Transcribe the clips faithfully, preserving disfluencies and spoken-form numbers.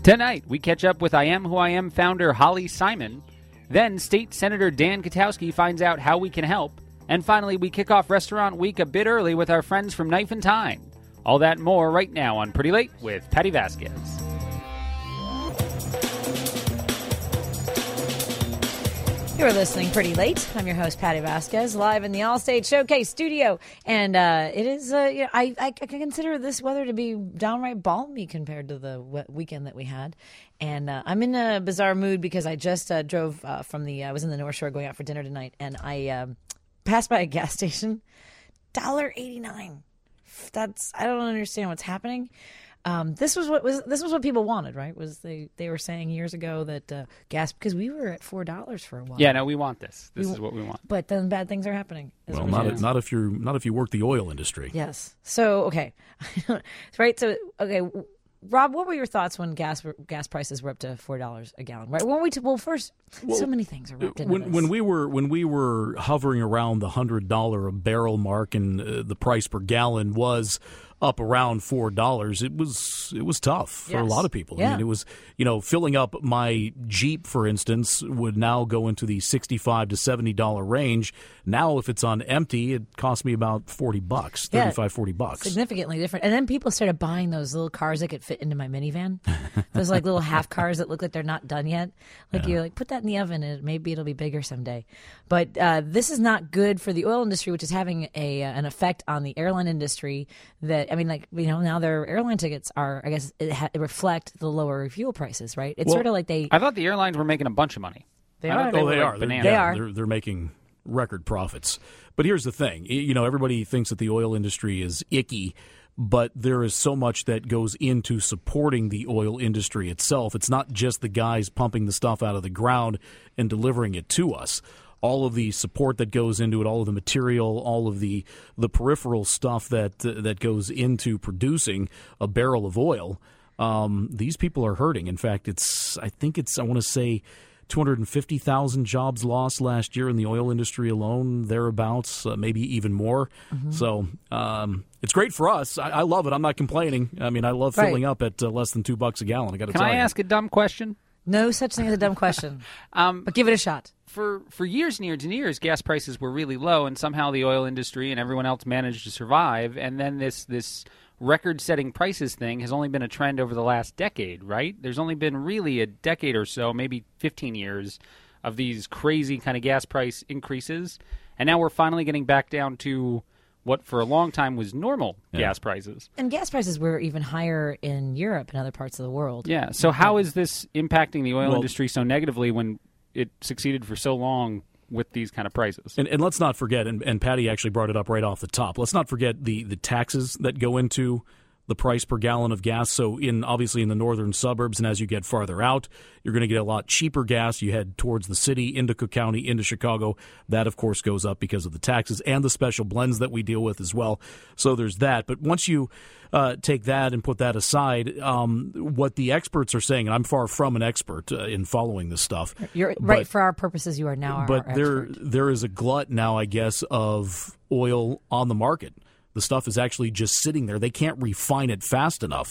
Tonight, we catch up with I Am Who I Am founder Holly Simon. Then, State Senator Dan Katowski finds out how we can help. And finally, we kick off Restaurant Week a bit early with our friends from Knife and Time. All that and more right now on Pretty Late with Patty Vasquez. You're listening Pretty Late. I'm your host, Patty Vasquez, live in the Allstate Showcase studio. And uh, it is, uh, you know, I, I consider this weather to be downright balmy compared to the we- weekend that we had. And uh, I'm in a bizarre mood because I just uh, drove uh, from the, I was in the North Shore going out for dinner tonight, and I um, passed by a gas station, one dollar eighty-nine. That's, I don't understand what's happening. Um, this was what was this was what people wanted, right? Was they, they were saying years ago that uh, gas, because we were at four dollars for a while. Yeah, no, we want this. This we, is what we want. But then bad things are happening. Well, not if, not if you're not if you work the oil industry. Yes. So okay, right. So okay, Rob, what were your thoughts when gas gas prices were up to four dollars a gallon? Right. When we t- well, first, well, so many things are wrapped into when this. when we were when we were hovering around the hundred dollar a barrel mark, and uh, the price per gallon was up around four dollars, it was it was tough for yes. a lot of people. Yeah. I mean, it was, you know, filling up my Jeep, for instance, would now go into the sixty-five to seventy dollar range. Now, if it's on empty, it costs me about forty bucks, thirty-five, yeah, forty bucks. Significantly different. And then people started buying those little cars that could fit into my minivan. Those like little half cars that look like they're not done yet. Like yeah. you're like, put that in the oven and maybe it'll be bigger someday. But uh, this is not good for the oil industry, which is having a uh, an effect on the airline industry. That I mean, like, you know, now their airline tickets are, I guess, it, ha- it reflect the lower fuel prices, right? It's well, sort of like they. I thought the airlines were making a bunch of money. They I are. They oh, were they like are. They're, bananas. They yeah, are. They're, they're making record profits. But here's the thing. You know, everybody thinks that the oil industry is icky, but there is so much that goes into supporting the oil industry itself. It's not just the guys pumping the stuff out of the ground and delivering it to us. All of the support that goes into it, all of the material, all of the the peripheral stuff that uh, that goes into producing a barrel of oil, um, these people are hurting. In fact, it's I think it's I want to say two hundred fifty thousand jobs lost last year in the oil industry alone, thereabouts, uh, maybe even more. Mm-hmm. So um, it's great for us. I, I love it. I'm not complaining. I mean, I love filling right. up at uh, less than two bucks a gallon. I got to tell Can I you. ask a dumb question? No such thing as a dumb question. um, but give it a shot. For for years and years and years, gas prices were really low, and somehow the oil industry and everyone else managed to survive. And then this this record-setting prices thing has only been a trend over the last decade, right? There's only been really a decade or so, maybe fifteen years, of these crazy kind of gas price increases. And now we're finally getting back down to what for a long time was normal yeah. gas prices. And gas prices were even higher in Europe and other parts of the world. Yeah. So how is this impacting the oil well, industry so negatively when it succeeded for so long with these kind of prices? And, and let's not forget, and, and Patty actually brought it up right off the top, let's not forget the, the taxes that go into the price per gallon of gas. So in obviously in the northern suburbs, and as you get farther out, you're going to get a lot cheaper gas. You head towards the city, into Cook County, into Chicago. That, of course, goes up because of the taxes and the special blends that we deal with as well. So there's that. But once you uh, take that and put that aside, um, what the experts are saying, and I'm far from an expert uh, in following this stuff. You're but, right, for our purposes, you are now our, But our there, expert. there is a glut now, I guess, of oil on the market. The stuff is actually just sitting there. They can't refine it fast enough.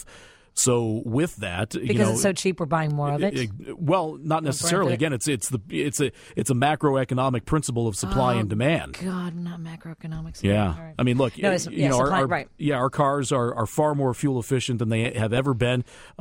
So with that, because you know, it's so cheap, we're buying more of it. it, it well, not necessarily. Again, it's it's the it's a it's a macroeconomic principle of supply oh, and demand. God, not macroeconomics. Yeah, right. I mean, look, no, you yeah, know, supply, our, our right. yeah, our cars are, are far more fuel efficient than they have ever been.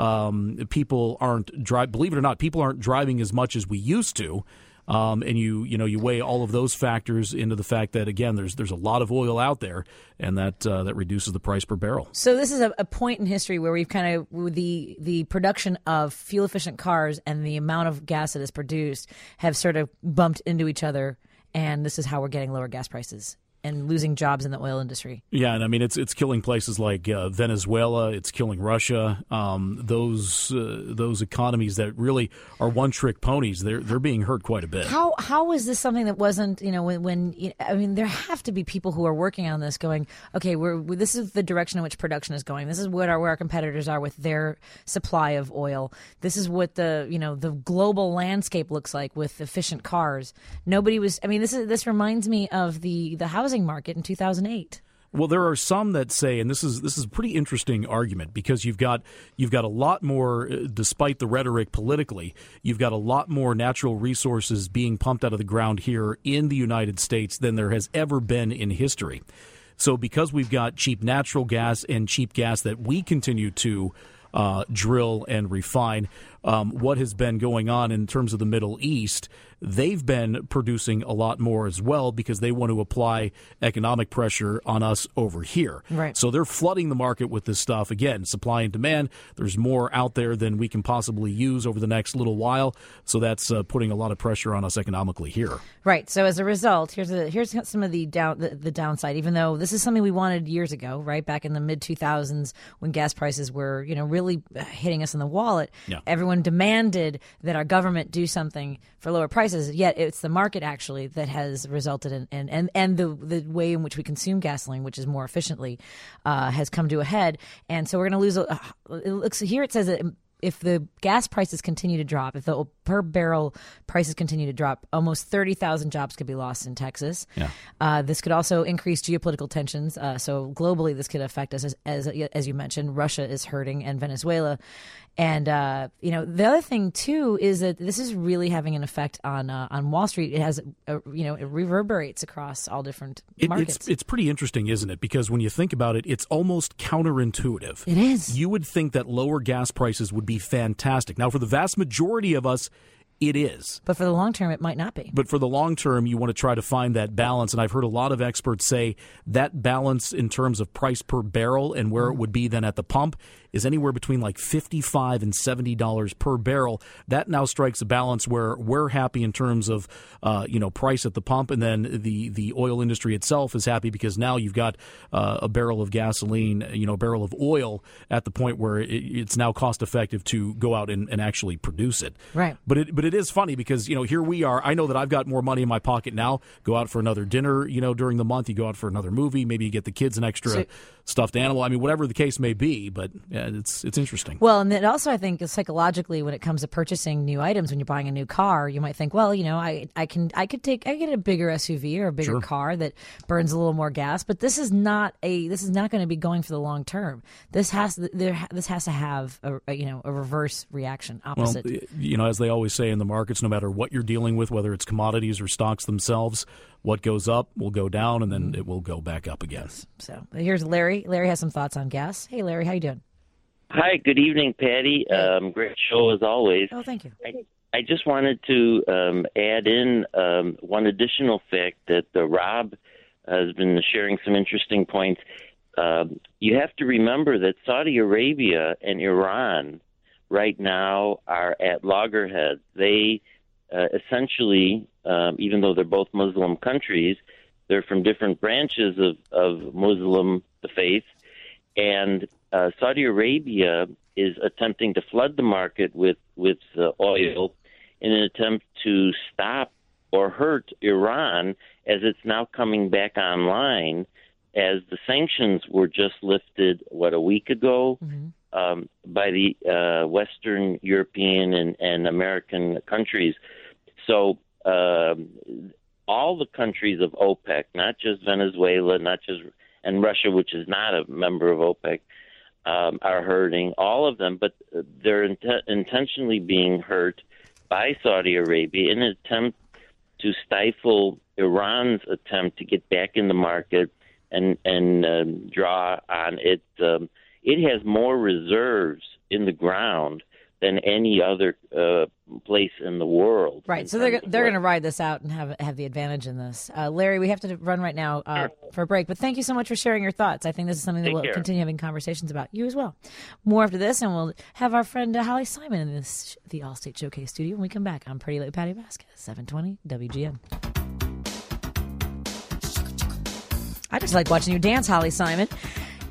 Um, people aren't drive. Believe it or not, people aren't driving as much as we used to. Um, and you you know you weigh all of those factors into the fact that, again, there's there's a lot of oil out there, and that uh, that reduces the price per barrel. So this is a, a point in history where we've kind of the the production of fuel efficient cars and the amount of gas that is produced have sort of bumped into each other, and this is how we're getting lower gas prices and losing jobs in the oil industry. Yeah, and I mean it's it's killing places like uh, Venezuela, it's killing Russia. Um, those uh, those economies that really are one trick ponies, they're they're being hurt quite a bit. How how is this something that wasn't, you know, when, when you know, I mean there have to be people who are working on this going, okay, we're we, this is the direction in which production is going. This is what our where our competitors are with their supply of oil. This is what the, you know, the global landscape looks like with efficient cars. Nobody was I mean this is this reminds me of the the housing market in two thousand eight. Well, there are some that say, and this is this is a pretty interesting argument because you've got you've got a lot more, despite the rhetoric politically, you've got a lot more natural resources being pumped out of the ground here in the United States than there has ever been in history. So because we've got cheap natural gas and cheap gas that we continue to uh, drill and refine, um, what has been going on in terms of the Middle East, they've been producing a lot more as well because they want to apply economic pressure on us over here. Right. So they're flooding the market with this stuff. Again, supply and demand. There's more out there than we can possibly use over the next little while. So that's uh, putting a lot of pressure on us economically here. Right. So as a result, here's a, here's some of the down the, the downside. Even though this is something we wanted years ago, right back in the mid two thousands when gas prices were, you know, really hitting us in the wallet. Yeah. Everyone demanded that our government do something for lower prices. Yet it's the market actually that has resulted in, in and and the the way in which we consume gasoline, which is more efficiently, uh, has come to a head. And so we're going to lose. A, it looks here. It says that if the gas prices continue to drop, if the per barrel prices continue to drop, almost thirty thousand jobs could be lost in Texas. Yeah. Uh, this could also increase geopolitical tensions. Uh, so globally, this could affect us, as, as as you mentioned. Russia is hurting, and Venezuela. And uh, you know, the other thing too is that this is really having an effect on uh, on Wall Street. It has, a, you know, it reverberates across all different it, markets. It's it's pretty interesting, isn't it? Because when you think about it, it's almost counterintuitive. It is. You would think that lower gas prices would be fantastic. Now, for the vast majority of us, it is. But for the long term, it might not be. But for the long term, you want to try to find that balance. And I've heard a lot of experts say that balance in terms of price per barrel and where it would be then at the pump is anywhere between like fifty-five and seventy dollars per barrel. That now strikes a balance where we're happy in terms of, uh, you know, price at the pump. And then the, the oil industry itself is happy because now you've got uh, a barrel of gasoline, you know, a barrel of oil at the point where it, it's now cost effective to go out and, and actually produce it. Right. But it, but it is funny because, you know, here we are. I know that I've got more money in my pocket now. Go out for another dinner, you know, during the month. You go out for another movie. Maybe you get the kids an extra So, stuffed animal. I mean, whatever the case may be. But yeah, it's it's interesting. Well, and then also I think psychologically, when it comes to purchasing new items, when you're buying a new car, you might think, well, you know, I I can I could take I get a bigger S U V or a bigger Sure. car that burns a little more gas. But this is not a this is not going to be going for the long term. This has there this has to have a, a you know a reverse reaction, opposite. Well, you know, as they always say in the markets, no matter what you're dealing with, whether it's commodities or stocks themselves, what goes up will go down, and then it will go back up again. So here's Larry. Larry has some thoughts on gas. Hey, Larry, how you doing? Hi, good evening, Patty. Um, great show as always. Oh, thank you. I, I just wanted to um, add in um, one additional fact that uh, Rob has been sharing some interesting points. Um, you have to remember that Saudi Arabia and Iran right now are at loggerheads. They uh, essentially, um, even though they're both Muslim countries, they're from different branches of, of Muslim the faith, and uh, Saudi Arabia is attempting to flood the market with, with uh, oil in an attempt to stop or hurt Iran as it's now coming back online, as the sanctions were just lifted, what, a week ago mm-hmm. um, by the uh, Western European and, and American countries. So um, all the countries of OPEC, not just Venezuela, not just and Russia, which is not a member of OPEC, um, are hurting, all of them, but they're int- intentionally being hurt by Saudi Arabia in an attempt to stifle Iran's attempt to get back in the market and, and um, draw on it. Um, it has more reserves in the ground than any other uh, place in the world. Right, so they're they're going to ride this out and have have the advantage in this. Uh, Larry, we have to run right now uh, sure. for a break, but thank you so much for sharing your thoughts. I think this is something that Take we'll care. continue having conversations about. You as well. More after this, and we'll have our friend uh, Holly Simon in this the Allstate Showcase studio when we come back. I'm Pretty Late Patty Vasquez, seven twenty W G N. I just like watching you dance, Holly Simon.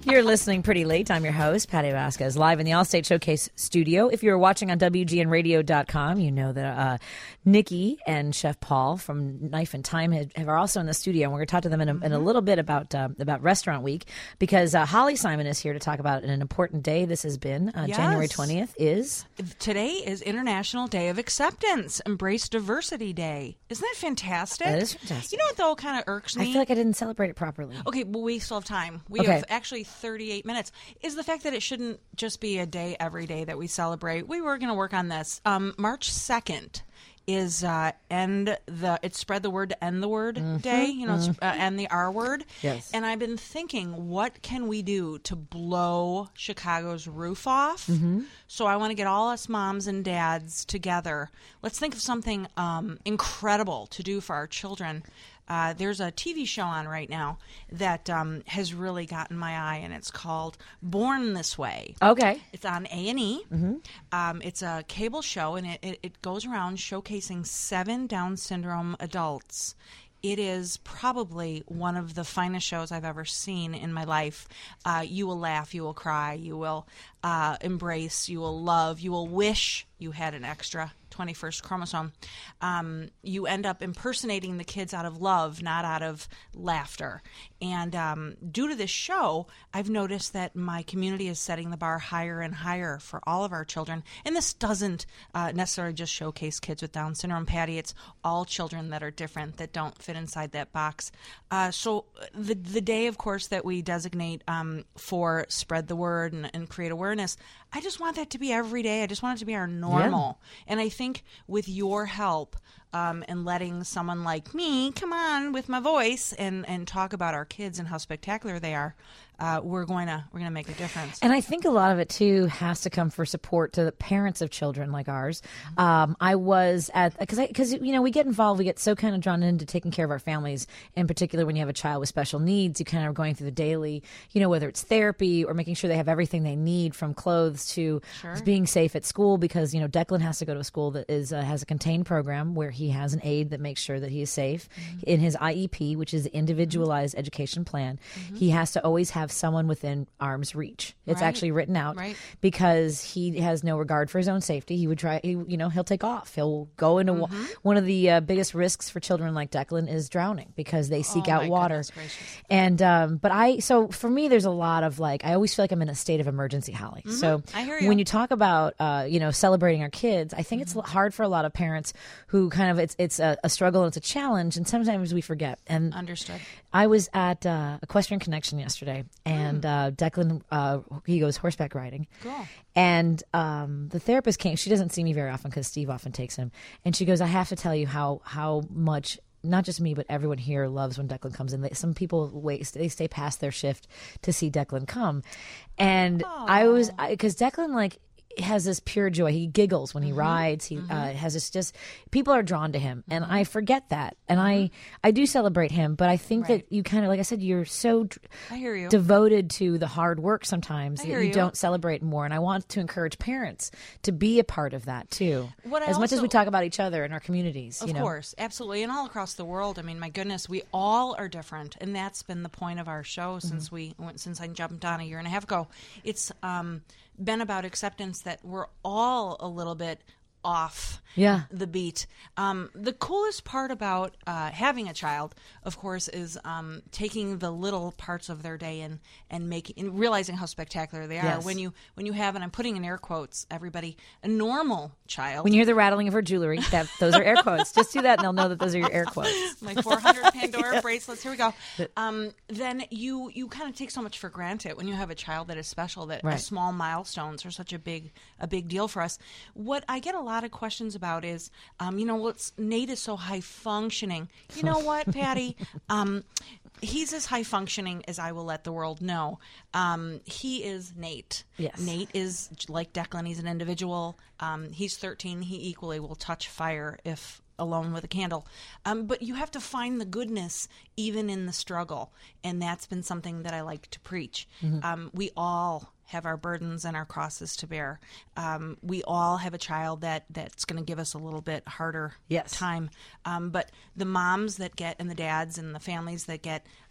You're listening pretty late. I'm your host, Patty Vasquez, live in the Allstate Showcase studio. If you're watching on W G N radio dot com, you know that uh, Nikki and Chef Paul from Knife and Time have, have are also in the studio, and we're going to talk to them in a, mm-hmm. in a little bit about uh, about Restaurant Week, because uh, Holly Simon is here to talk about an important day this has been. Uh, yes. January twentieth is? Today is International Day of Acceptance, Embrace Diversity Day. Isn't that fantastic? That is fantastic. You know what, though, kind of irks me? I feel like I didn't celebrate it properly. Okay, well, we still have time. We okay. have actually thirty-eight minutes. Is the fact that it shouldn't just be a day every day that we celebrate. We were going to work on this. Um, March second is uh, end the it's spread the word to end the word mm-hmm, day. You know, mm-hmm. it's, uh, end the R word. Yes. And I've been thinking, what can we do to blow Chicago's roof off? Mm-hmm. So I want to get all us moms and dads together. Let's think of something um, incredible to do for our children. Uh, there's a T V show on right now that um, has really gotten my eye, and it's called Born This Way. Okay. It's on A and E. Mm-hmm. Um, it's a cable show, and it, it, it goes around showcasing seven Down syndrome adults. It is probably one of the finest shows I've ever seen in my life. Uh, you will laugh, you will cry, you will uh, embrace, you will love, you will wish you had an extra twenty-first chromosome. Um, you end up impersonating the kids out of love, not out of laughter. And um, due to this show, I've noticed that my community is setting the bar higher and higher for all of our children. And this doesn't uh, necessarily just showcase kids with Down syndrome, Patty. It's all children that are different, that don't fit inside that box. Uh, so the the day, of course, that we designate um, for spread the word and, and create awareness, I just want that to be every day. I just want it to be our normal. Yeah. And I think with your help um, and letting someone like me come on with my voice and, and talk about our kids and how spectacular they are, uh, we're going to we're going to make a difference. And I think a lot of it too has to come for support to the parents of children like ours. Um, I was at because because you know we get involved, we get so kind of drawn into taking care of our families. In particular, when you have a child with special needs, you kind of are going through the daily, you know, whether it's therapy or making sure they have everything they need, from clothes to Sure. being safe at school. Because you know Declan has to go to a school that is uh, has a contained program where he has an aide that makes sure that he is safe. Mm-hmm. In his I E P, which is the individualized mm-hmm. education plan, mm-hmm. he has to always have someone within arm's reach. It's right. actually written out right. because he has no regard for his own safety. He would try, he, you know, he'll take off. He'll go into mm-hmm. wa- one of the uh, biggest risks for children like Declan is drowning because they seek oh, out my water. gracious. And um, but I, so for me, there's a lot of like, I always feel like I'm in a state of emergency, Holly. Mm-hmm. So I hear you. when you talk about, uh, you know, celebrating our kids, I think mm-hmm. it's hard for a lot of parents who kind of it's it's a, a struggle and it's a challenge, and sometimes we forget. And Understood. I was at uh, Equestrian Connection yesterday, and mm. uh, Declan, uh, he goes horseback riding. Cool. And um, the therapist came. She doesn't see me very often because Steve often takes him. And she goes, I have to tell you how how much, not just me, but everyone here loves when Declan comes in. They, some people wait, they stay past their shift to see Declan come. And Aww. I was, because Declan, like, has this pure joy. He giggles when he mm-hmm. rides. He mm-hmm. uh, has this just, people are drawn to him, and I forget that. And mm-hmm. I, I do celebrate him, but I think right. that you kind of, like I said, you're so I hear you. devoted to the hard work sometimes I that hear you, you don't celebrate more. And I want to encourage parents to be a part of that too. What I as much also, as we talk about each other in our communities. Of you know? course, absolutely. And all across the world. I mean, my goodness, we all are different. And that's been the point of our show since mm-hmm. we went, since I jumped on a year and a half ago. It's, um, been about acceptance that we're all a little bit off yeah. the beat. Um, the coolest part about uh, having a child, of course, is um, taking the little parts of their day and and making and realizing how spectacular they are. Yes. When you when you have, and I'm putting in air quotes, everybody, a normal child. When you hear the rattling of her jewelry, that those are air quotes. Just do that, and they'll know that those are your air quotes. My four hundred Pandora bracelets. Here we go. Um, then you you kind of take so much for granted when you have a child that is special. That right. small milestones are such a big a big deal for us. What I get a lot of questions about is, um, you know, what's Nate is so high functioning. You know what, Patty? Um, he's as high functioning as I will let the world know. Um, he is Nate. Yes. Nate is like Declan. He's an individual. Um, he's thirteen. He equally will touch fire if alone with a candle. Um, but you have to find the goodness even in the struggle. And that's been something that I like to preach. Mm-hmm. Um, we all have our burdens and our crosses to bear. Um, we all have a child that, that's going to give us a little bit harder yes. time. Um, but the moms that get, and the dads and the families that get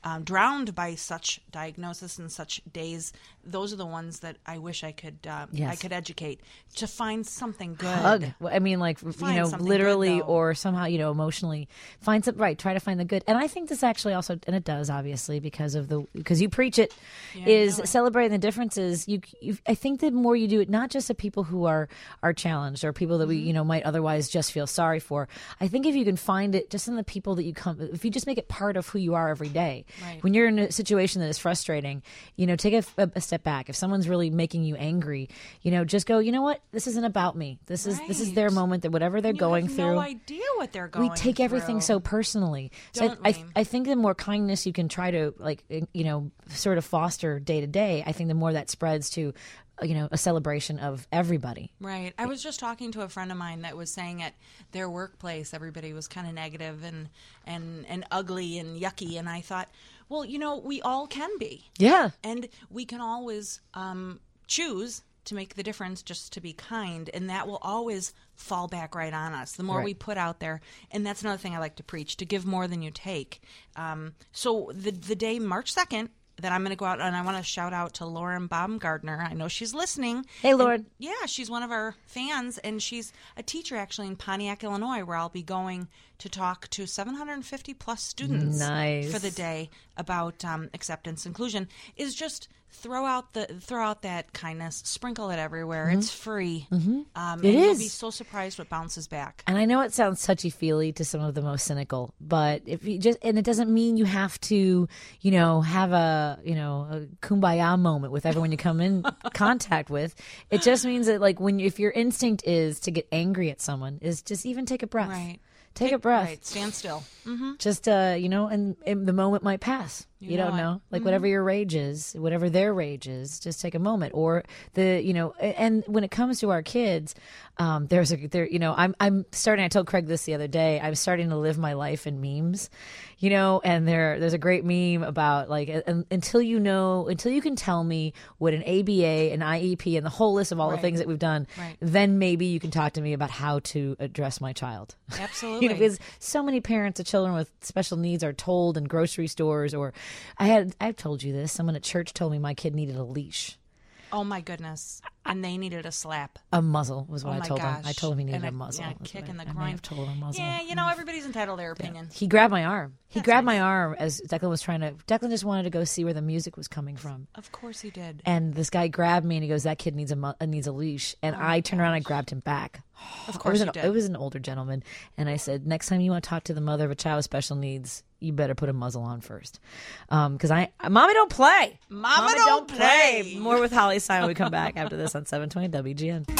um, drowned by such diagnosis and such days. Those are the ones that I wish I could uh, Yes. I could educate to find something good. Hug. Well, I mean, like, you Find know, something literally good, though. or somehow, you know, emotionally find some, right. Try to find the good. And I think this actually also, and it does obviously because of the, because you preach it, Yeah, is really. celebrating the differences. You, you, I think the more you do it, not just the people who are, are challenged or people that we, Mm-hmm. you know, might otherwise just feel sorry for. I think if you can find it just in the people that you come, if you just make it part of who you are every day, Right. when you're in a situation that is frustrating, you know, take a, a, a step back. If someone's really making you angry, you know, just go, you know what? This isn't about me. This is, this is their Right. moment that whatever they're You going have through. no idea what they're going We take everything through. so personally. So Don't I, I, we? I think the more kindness you can try to, like, you know, sort of foster day to day, I think the more that spreads to, you know, a celebration of everybody. Right. I was just talking to a friend of mine that was saying at their workplace everybody was kind of negative and and and ugly and yucky, and I thought, well, you know, we all can be. Yeah. And we can always um, choose to make the difference, just to be kind, and that will always fall back right on us. The more Right. we put out there, and that's another thing I like to preach: to give more than you take. Um, so the the day March second that I'm going to go out, and I want to shout out to Lauren Baumgardner. I know she's listening. Hey, Lauren. And, yeah, she's one of our fans, and she's a teacher actually in Pontiac, Illinois, where I'll be going to talk to seven hundred fifty plus students Nice. for the day about um, acceptance inclusion. Is just throw out the throw out that kindness, sprinkle it everywhere. It's free. Mm-hmm. Um, It and is. You'll be so surprised what bounces back. And I know it sounds touchy feely to some of the most cynical, but if you just, and it doesn't mean you have to, you know, have a, you know, a kumbaya moment with everyone you come in contact with. It just means that, like, when, if your instinct is to get angry at someone, is just even take a breath. Right. Take a breath. Right. Stand still. Mm-hmm. Just, uh, you know, and, and the moment might pass. You, You know don't it. know. Like, whatever your rage is, whatever their rage is, just take a moment. Or the, you know, a- and when it comes to our kids, um, there's a, there, you know, I'm, I'm starting, I told Craig this the other day, I'm starting to live my life in memes, you know, and there, there's a great meme about, like, un, until you know, until you can tell me what an A B A, an I E P, and the whole list of all Right. the things that we've done, Right. then maybe you can talk to me about how to address my child. Absolutely. You know, because so many parents of children with special needs are told in grocery stores, or I had, I've told you this, someone at church told me my kid needed a leash. Oh my goodness! And they needed a slap. A muzzle was what Oh I my told him. I gosh. told him he needed And a a- muzzle. yeah, a That's kick what in the I, I may groin. have told him muzzle. Yeah, you know, everybody's entitled to their opinion. He grabbed my arm. He That's grabbed nice. my arm as Declan was trying to. Declan just wanted to go see where the music was coming from. Of course he did. And this guy grabbed me and he goes, "That kid needs a mu- uh, needs a leash." And I turned around and I grabbed him back. Of It course was, you an, did. it was an older gentleman, and I said, "Next time you want to talk to the mother of a child with special needs, you better put a muzzle on first, because I, Mommy don't play, Mama don't play. More with Holly Simon. when We come back after this on seven twenty W G N.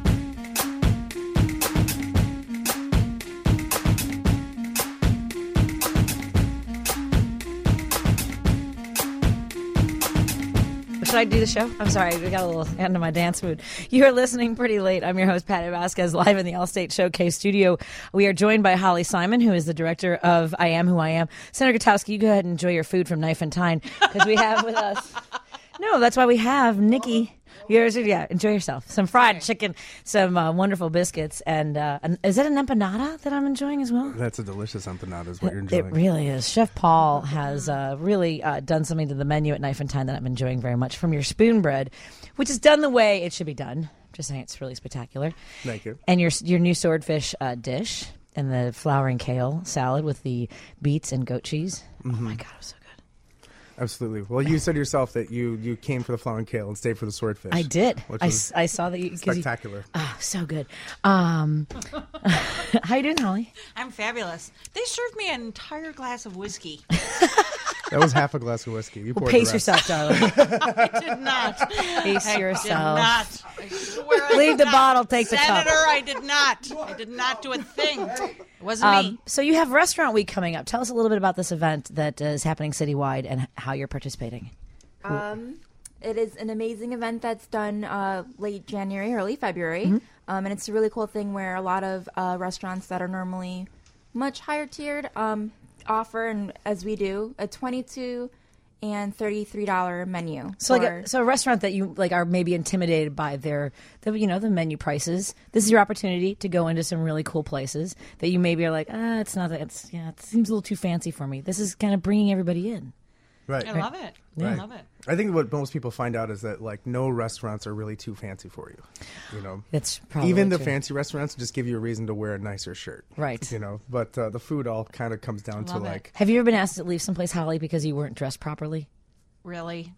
Should I do the show? I'm sorry, we got a little into my dance mood. You are listening Pretty Late. I'm your host, Patty Vasquez, live in the Allstate Showcase studio. We are joined by Holly Simon, who is the director of I Am Who I Am. Senator Gutowski, you go ahead and enjoy your food from Knife and Tine, because we have with us... No, that's why we have Nikki. Yours, yeah, enjoy yourself. Some fried chicken, some uh, wonderful biscuits, and uh, an, is it an empanada that I'm enjoying as well? That's a delicious empanada is what you're It enjoying. really is. Chef Paul has uh, really uh, done something to the menu at Knife and Time that I'm enjoying very much, from your spoon bread, which is done the way it should be done. Just saying, it's really spectacular. Thank you. And your your new swordfish uh, dish, and the flour and kale salad with the beets and goat cheese. Mm-hmm. Oh my God, it was so good. Absolutely. Well, you said yourself that you, you came for the flour and kale and stayed for the swordfish. I did. Which I, was s- I saw that you. 'cause you- spectacular. Oh, so good. Um, how you doing, Holly? I'm fabulous. They served me an entire glass of whiskey. That was half a glass of whiskey. You poured Pace the rest. yourself, darling. I did not. Pace I yourself. did not. I swear I Leave did the not. bottle, take the cup. Senator, I did not. I did not do a thing. It wasn't me. Um, so you have Restaurant Week coming up. Tell us a little bit about this event that uh, is happening citywide and how you're participating. Um, it is an amazing event that's done uh, late January, early February. Mm-hmm. Um, and it's a really cool thing where a lot of uh, restaurants that are normally much higher tiered um, offer, and as we do, a twenty-two dollars and thirty-three dollars menu. So like for- a, so a restaurant that you like are maybe intimidated by their the you know the menu prices. This is your opportunity to go into some really cool places that you maybe are like, ah, it's not that it's yeah, it seems a little too fancy for me. This is kind of bringing everybody in. Right. I love it. I Right. love it. I think what most people find out is that like no restaurants are really too fancy for you. You know, That's probably even the true. fancy restaurants just give you a reason to wear a nicer shirt. Right. You know, but uh, the food all kind of comes down to Love it. like Have you ever been asked to leave someplace, Holly, because you weren't dressed properly? Really?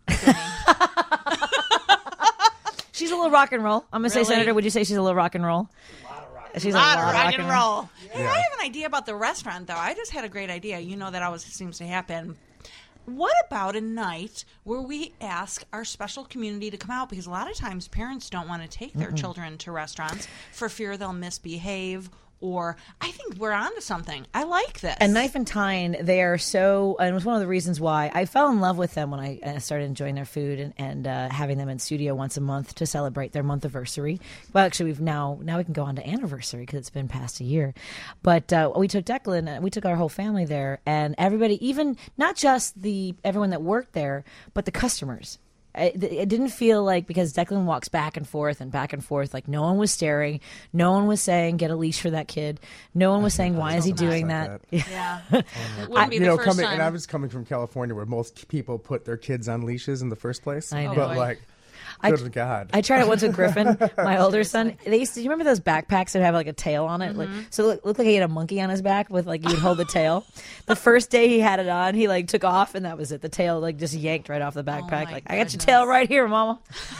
She's a little rock and roll. I'm gonna say, Really? Senator, would you say she's a little rock and roll? She's a lot lot of of rock and roll. Hey, Yeah. I have an idea about the restaurant, though. I just had a great idea. You know that always seems to happen. What about a night where we ask our special community to come out? Because a lot of times parents don't want to take their children to restaurants for fear they'll misbehave. Or I think we're onto something. I like this. And Knife and Tyne, they are so, and it was one of the reasons why I fell in love with them when I uh, started enjoying their food and, and uh, having them in studio once a month to celebrate their month anniversary. Well, actually, we've now, now we can go on to anniversary because it's been past a year. But uh, we took Declan, uh, we took our whole family there, and everybody, even not just the everyone that worked there, but the customers. It, it didn't feel like, because Declan walks back and forth and back and forth, like no one was staring, no one was saying get a leash for that kid, no one was saying why is he doing that? that. yeah. It wouldn't be you the know, first coming time. and I was coming from California where most people put their kids on leashes in the first place. I know. But Oh, boy. like, I- good God. I tried it once with Griffin, my older son. They used to, do you remember those backpacks that have like a tail on it? Like, so it looked, looked like he had a monkey on his back with like, you would hold the tail. The first day he had it on, he like took off and that was it. The tail like just yanked right off the backpack. my like, I got your goodness. tail right here, mama.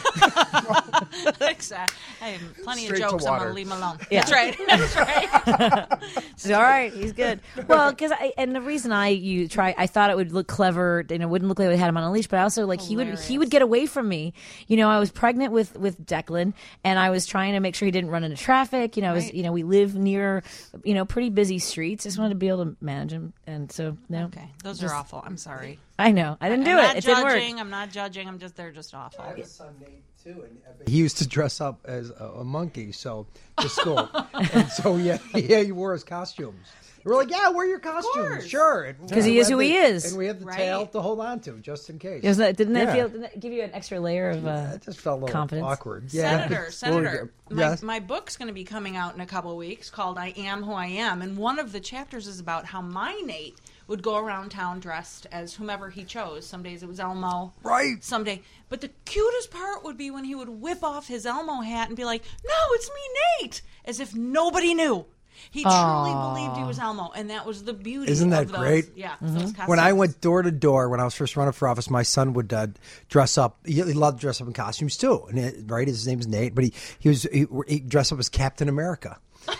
Exactly. I have plenty Straight of to jokes. I'm water. going to leave him alone. Yeah. That's right. That's right. She's all right. He's good. Well, because I and the reason I you try, I thought it would look clever and it wouldn't look like we had him on a leash, but I also like he would he Hilarious. would get away from me. You know, I was pregnant with with Declan, and I was trying to make sure he didn't run into traffic. You know, I was Right. you know we live near you know pretty busy streets. I just wanted to be able to manage him, and so no. Okay. Those are awful. I'm sorry. I know I didn't do I'm it. not It didn't work. judging. I'm not judging. I'm just, they're just awful. Son Nate too, and he used to dress up as a, a monkey, so to school, and so yeah, yeah, he wore his costumes. We're like, yeah, wear your costumes, course. sure, 'Cause he is who he is. and we have the Right. tail to hold on to just in case. Isn't that, didn't that Yeah. feel? Didn't that give you an extra layer of uh, It just felt a little confidence? awkward. Yeah, Senator, Senator, my, yes. my book's going to be coming out in a couple of weeks called I Am Who I Am. And one of the chapters is about how my Nate would go around town dressed as whomever he chose. Some days it was Elmo. Right. Someday. But the cutest part would be when he would whip off his Elmo hat and be like, no, it's me, Nate. As if nobody knew. He truly believed he was Elmo. And that was the beauty Isn't that of those, great? Yeah. Those When I costumes. went door to door when I was first running for office, my son would uh, dress up. He, he loved to dress up in costumes too, and it, right, his name's Nate, but he he was he, he dressed up as Captain America.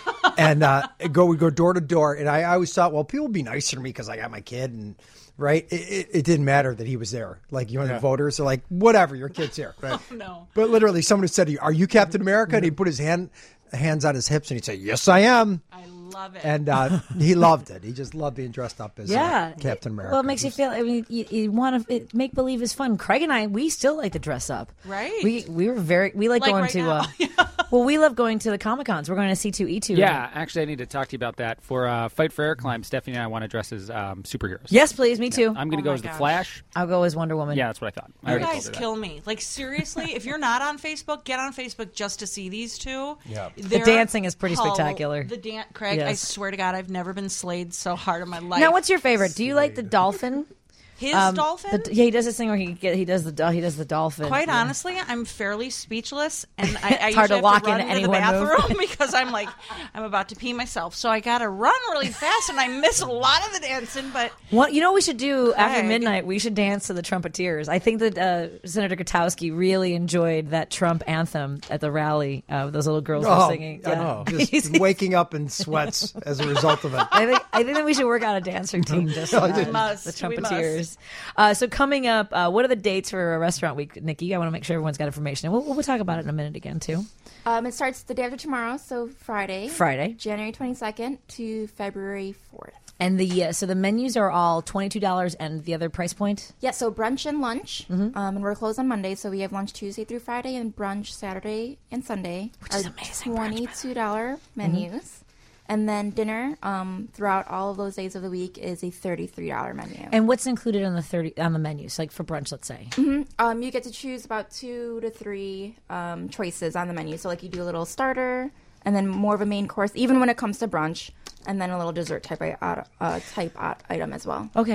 And uh, go we go door to door, and I, I always thought, well, people would be nicer to me because I got my kid, and right, it, it, it didn't matter that he was there. Like you know, the voters are like, whatever, your kid's here. Right. No. But literally, somebody said, to you, "Are you Captain America?" And he put his hand hands on his hips, and he'd say, "Yes, I am." I love it. And uh, he loved it. He just loved being dressed up as uh, Yeah, Captain America. Well, it makes you feel. I mean, you, you want to make believe is fun. Craig and I, we still like to dress up. Right. We we were very we like, Like going right to. now. Uh, well, we love going to the Comic Cons. We're going to C two E two. Yeah, actually, I need to talk to you about that. For uh, Fight for Air Climb, Stephanie and I want to dress as um, superheroes. Yes, please. Me too. I'm going to Oh go my as the gosh. Flash. I'll go as Wonder Woman. Yeah, that's what I thought. I You already told guys her that. kill me. Like, seriously, if you're not on Facebook, get on Facebook just to see these two. Yeah. The dancing is pretty Hol- spectacular. The dan- Craig, I Yes. swear to God, I've never been slayed so hard in my life. Now, what's your favorite? Do you like the dolphin? His Um, dolphin? the- yeah, he does this thing where he get, he does the do- he does the dolphin. Quite Yeah. honestly, I'm fairly speechless, and I, I It's hard usually to have lock to run in into any the one move. bathroom because I'm like, I'm about to pee myself. So I got to run really fast, and I miss a lot of the dancing. But What you know? What we should do after Craig. midnight. We should dance to the Trumpeteers. I think that uh, Senator Katowski really enjoyed that Trump anthem at the rally. Uh, those little girls were Oh, singing. I Yeah. know. Just waking up in sweats as a result of it. I think I think that we should work out a dance routine just for We that. must. the We Trumpeteers. Uh, so coming up, uh, what are the dates for Restaurant Week, Nikki? I want to make sure everyone's got information. And we'll, we'll talk about it in a minute again too. Um, it starts the day after tomorrow, so Friday. Friday. January twenty-second to February fourth. And the uh, so the menus are all twenty two dollars, and the other price point. Yeah, so brunch and lunch. Mm-hmm. Um, and we're closed on Monday, so we have lunch Tuesday through Friday and brunch Saturday and Sunday. Which is Our amazing, brunch, by the way. twenty-two dollars menus. And then dinner um, throughout all of those days of the week is a thirty-three dollars menu. And what's included on the thirty on the menus, like for brunch, let's say? Um, you get to choose about two to three um, choices on the menu. So, like, you do a little starter, and then more of a main course, even when it comes to brunch, and then a little dessert type i- uh, type uh, item as well. Okay. Right.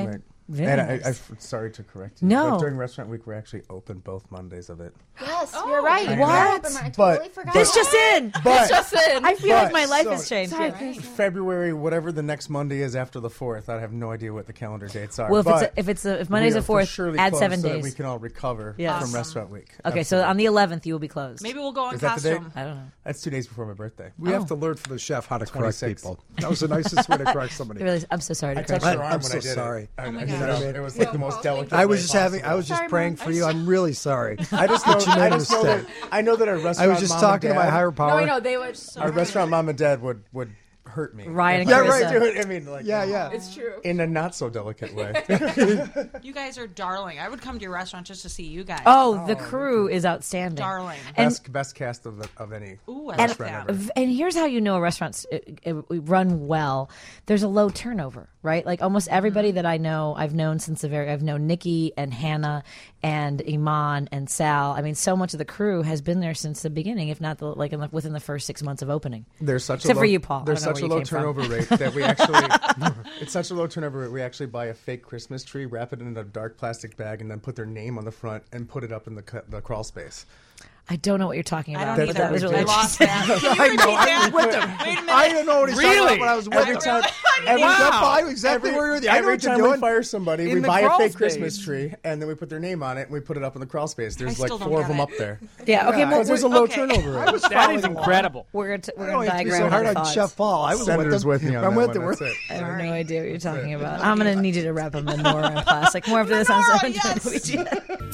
Very And I, nice. I, I'm sorry to correct you. No. But during restaurant week, we're actually open both Mondays of it. Yes, you're right. I We know. are open. I But- totally forgot. This just in. But just in. I feel like But- my life so- has changed. Sorry, Yeah. guys. February, whatever the next Monday is after the fourth, I have no idea what the calendar dates are. Well, if but it's a, if it's a, if Monday's we the are for fourth, surely add closed seven so that days. we can all recover Yes. from Awesome. restaurant week. Okay, so Absolutely. on the eleventh you will be closed. Maybe we'll go in Is that the date? costume. I don't know. That's two days before my birthday. We have Oh. to learn from the chef how to correct twenty-six. people. That was the nicest way to correct somebody. Really, I'm so sorry to I correct touched you. her I- arm I'm when so I did sorry. it. I, Oh my I God. just- it was like the most delicate. I was way just having. I possible. was just Sorry, praying Mom. for you. I'm really sorry. I just know. But you made I a just know that. mistake. I know that our I restaurant. was just mom talking to and my dad, higher No, power. I know they would. Our restaurant mom and dad would would hurt me. Ryan and If I Yeah, was right. to do it, I mean, like, Yeah, yeah. It's true. in a not so delicate way. You guys are darling. I would come to your restaurant just to see you guys. Oh, the crew is outstanding. darling. And- best best cast of of any. Ooh, I And, like that. ever. and here's how you know a restaurant's uh, uh, run well. There's a low turnover, right? Like almost everybody that I know, I've known since the very. I've known Nikki and Hannah and Iman and Sal. I mean, so much of the crew has been there since the beginning, if not the, like in the, within the first six months of opening. There's such Except a low, for you, Paul. I There's don't know such where a you low came from. turnover rate that we actually. It's such a low turnover rate. We actually buy a fake Christmas tree, wrap it in a dark plastic bag, and then put their name on the front and put it up in the cu- the crawl space. I don't know what you're talking I about. don't but either. that was really I interesting. lost that. Can you I repeat know. I that? was with them. Wait a minute. I didn't know what he's talking Really? about, but I was with Every him. time, Every every, time, time, I knew exactly every, where you were. I know every what you're time doing. we fire somebody, In we the buy a crawl fake space. Christmas tree, and then we put their name on it, and we put it up in the crawl space. There's I like still don't four of get them it. up there. Yeah. Okay. Well, Because there's a low Okay. turnover rate. was That following is along. incredible. we're gonna, we're I gonna don't have to be diagram so our hard on thoughts. Chef Paul. I was Senator's with him. with me on I'm that with one. him. That's We're- it. I have no idea what you're talking about. I'm gonna need you to wrap them in Nora and plastic. More after this on Nora, seven yes. W G N.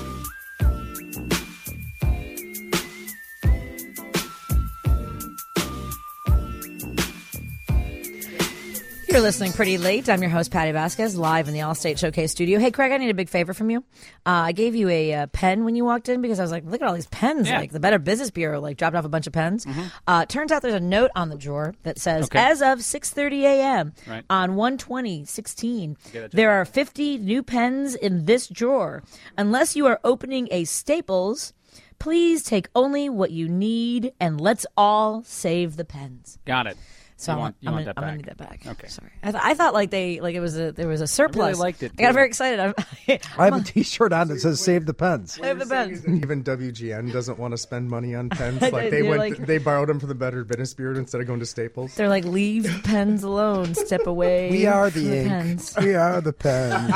You're listening pretty late. I'm your host, Patty Vasquez, live in the Allstate Showcase studio. Hey, Craig, I need a big favor from you. Uh, I gave you a uh, pen when you walked in because I was like, look at all these pens. Yeah. Like the Better Business Bureau like dropped off a bunch of pens. Uh, turns out there's a note on the drawer that says, Okay. as of six thirty a.m. Right. on one twenty sixteen, Okay, that's there are fifty new pens in this drawer. Unless you are opening a Staples, please take only what you need and let's all save the pens. Got it. So You I'm, want- you I'm, want gonna, that I'm gonna back. need that back. Okay. Sorry. I, th- I thought like they like it was a there was a surplus. liked it, I got too. very excited. I'm, I have a T-shirt on that says "Save the Pens." I have the pens. Even W G N doesn't want to spend money on pens. I Like did, they you're went, like- they borrowed them from the Better Business Bureau instead of going to Staples. They're like, leave pens alone. Step away. We are from the ink. pens. We are the pens.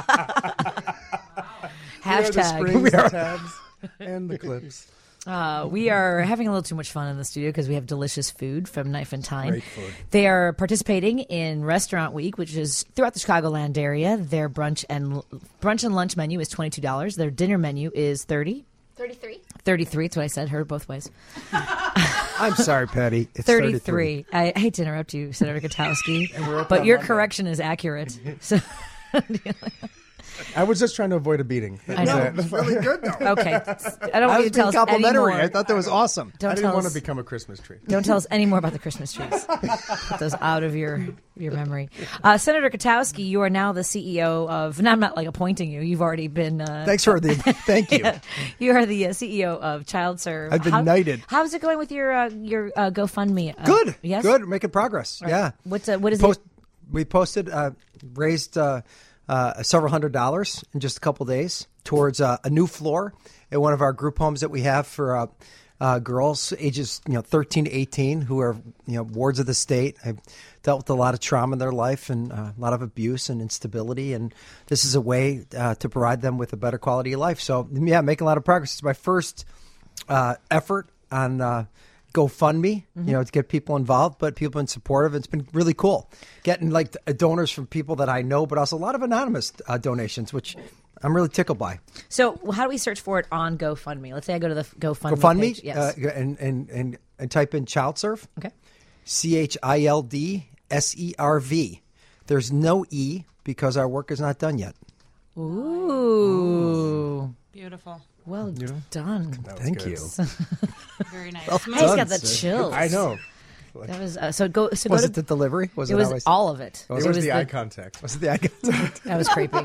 We are the Hashtag. springs, the tabs, and the clips. Uh, we are having a little too much fun in the studio because we have delicious food from Knife and Time. Great food. They are participating in Restaurant Week, which is throughout the Chicagoland area. Their brunch and brunch and lunch menu is twenty-two dollars. Their dinner menu is thirty dollars. thirty-three. thirty-three. That's what I said. Heard both ways. I'm sorry, Patty. It's thirty-three. I, I hate to interrupt you, Senator Katowski, but your correction is accurate. So, I was just trying to avoid a beating. That I was know. it. It's really good though. okay. I don't I want was you to tell being us any complimentary. more. I thought that was awesome. Don't I tell didn't want us, to become a Christmas tree. Don't tell us any more about the Christmas trees. Put those out of your your memory. Uh, Senator Katowski, you are now the C E O of. And I'm not like appointing you. You've already been. Uh, Thanks for the. Thank you. you are the uh, C E O of Child Serve. I've been knighted. How's it going with your uh, your uh, GoFundMe? Uh, Good. Yes. Good. Making progress. Yeah. What's uh, what is Post, it? we posted, uh, raised uh, uh, several hundred dollars in just a couple days towards uh, a new floor at one of our group homes that we have for uh, uh, girls ages you know thirteen to eighteen who are you know wards of the state. Have dealt with a lot of trauma in their life and uh, a lot of abuse and instability, and this is a way uh, to provide them with a better quality of life. So yeah, making a lot of progress. It's my first uh, effort on. Uh, GoFundMe, you know, to get people involved, but people have been supportive. It's been really cool getting like donors from people that I know, but also a lot of anonymous uh, donations, which I'm really tickled by. So how do we search for it on GoFundMe? Let's say I go to the GoFundMe. GoFundMe, page. Yes. uh, and, and and and type in Child Serve, okay. C H I L D S E R V. There's no E because our work is not done yet. Ooh. Beautiful. Well done. Thank good. you. Very nice. Well I just got done, the sir. chills. I know. That was uh, so. Go. So Was go it to, the delivery? Was it it, was how I said- all of it. It was, the, the- eye contact. Was it the icon? That was creepy.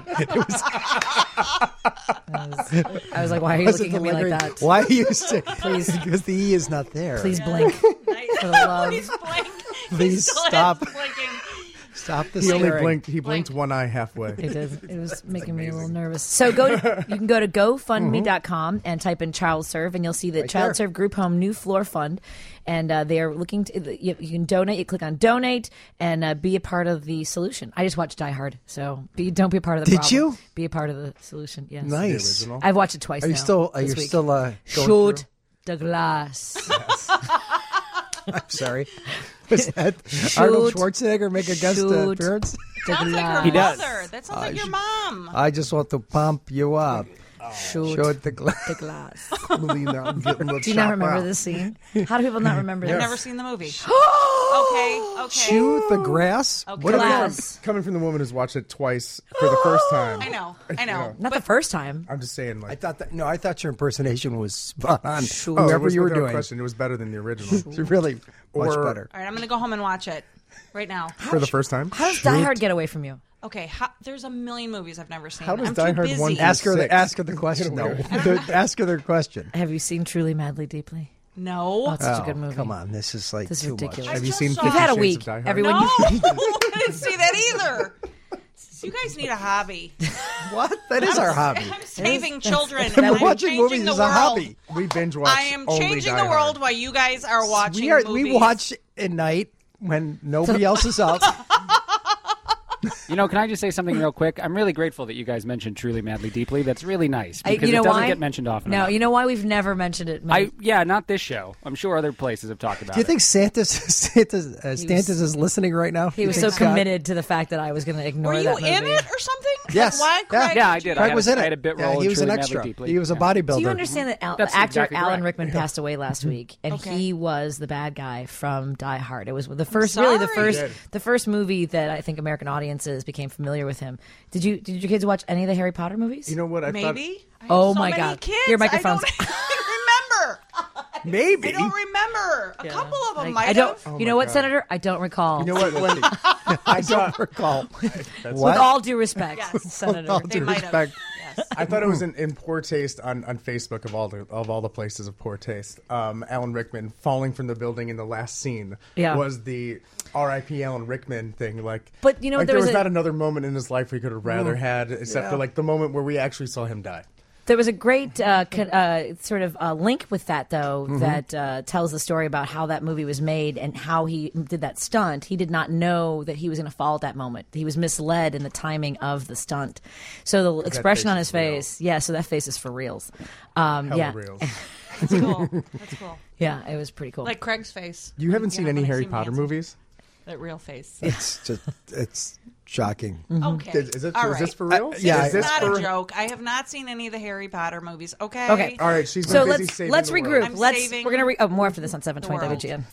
I, was, I was like, why are you Was it looking at me like delivery? that? Why are you sick? Please. Because the E is not there. Please blink. Nice. For the love. Please blink. Please Still has stop. blinking. Stop the He only staring. blinked. He blinked one eye halfway. It is. It was making me a little nervous. So go. To, you can go to go fund me dot com and type in Child Serve, and you'll see that Right Child there. Serve Group Home New Floor Fund, and uh, they are looking to. You, you can donate. You click on donate and uh, be a part of the solution. I just watched Die Hard, so be don't be a part of the. Did problem. you? Be a part of the solution? Yes. Nice. original? I've watched it twice. Are you now, still? Are this you week. still? Uh, going Shoot through? the glass. I'm sorry. Was that Arnold Shoot. Schwarzenegger make a guest uh, Shoot. appearance? The Sounds like her glass. He does. mother. That sounds I like your should- mom. I just want to pump you up. Shoot Show it the glass. the glass. I'm getting Do you not remember this scene? How do people not remember I've this? never seen the movie. okay, okay. Chew the grass. Okay. What are we- Glass. Coming from the woman who's watched it twice for the first time. I know, I know. Not the first time. I'm just saying, I like, thought that. No, I thought your impersonation was spot on. oh, it Whatever was you were without doing, question, it was better than the original it's really much Or- better. All right, I'm going to go home and watch it right now. for the first time. How does Die Hard get away from you? Okay, how, there's a million movies I've never seen. How does I'm Die too Hard busy. one Ask her. The, Six. ask her the question. No, ask her the question. Have you seen Truly Madly Deeply? No. Oh, it's such a Oh, good movie. come on, this is like This is too ridiculous. much. Have you just seen saw- Fifty You've had a Shades week. of Die Hard? Everyone, No, you, I didn't see that either. You guys need a hobby. What? That is our hobby. I'm saving children. And and I'm watching changing movies the is a world. hobby. We binge watch. I am only changing Die the world Hard. while you guys are watching We are. movies. We watch at night when nobody else is up. You know, can I just say something real quick? I'm really grateful that you guys mentioned Truly Madly Deeply. That's really nice I- because you know it doesn't why? get mentioned often No, enough. you know why we've never mentioned it. I yeah, not this show. I'm sure other places have talked about Do you it. think Santa's Santa's uh, Stantis is listening right now? he You was so think, Scott? committed to the fact that I was going to ignore Were you that movie. in it or something? Yes. Like, why, Yeah. Craig, Yeah, I you- did. I Craig had was a- in it. I had a bit Yeah, role he in was an Truly extra. Madly Deeply. He was a Yeah. bodybuilder. Do you understand that Al- That's the actor exactly Alan correct. Rickman passed away last week, and Okay. he was the bad guy from Die Hard. It was the first, really the sorry. first, He did. the first movie that I think American audiences became familiar with him. Did you? Did your kids watch any of the Harry Potter movies? You know what? I Maybe. I have Oh so my many God. Kids. Your microphone's- I don't remember. Maybe. I don't remember. A Yeah. couple of them I, might I don't. have. you my know what, God. Senator? I don't recall. thought. You know what? Wendy? I don't recall. With What? all due respect, Yes. Senator. All They due might have. respect. Yes. I thought it was in, in poor taste on, on Facebook of all the of all the places of poor taste. Um, Alan Rickman falling from the building in the last scene Yeah. was the R I P Alan Rickman thing. Like, But you know, like there there was was a- not another moment in his life we could have rather had, except for like the moment where we actually saw him die. There was a great uh, con- uh, sort of uh, link with that, though, that uh, tells the story about how that movie was made and how he did that stunt. He did not know that he was going to fall at that moment. He was misled in the timing of the stunt. So the expression face on his is real. face, yeah, so that face is for reals. Um, Hella yeah, reels. That's cool. That's cool. yeah, it was pretty cool. Like Craig's face. You haven't seen know, any when I Harry see him Potter handsome. movies? That real face. It's just, it's shocking. Okay. Is, is it? All Is this right. for real? Uh, yeah, Is It's this not for? a joke. I have not seen any of the Harry Potter movies. Okay. Okay. All right, she's been so busy let's saving let's the regroup. world. I'm Let's saving we're gonna re- oh more after this on seven twenty the W world. G N.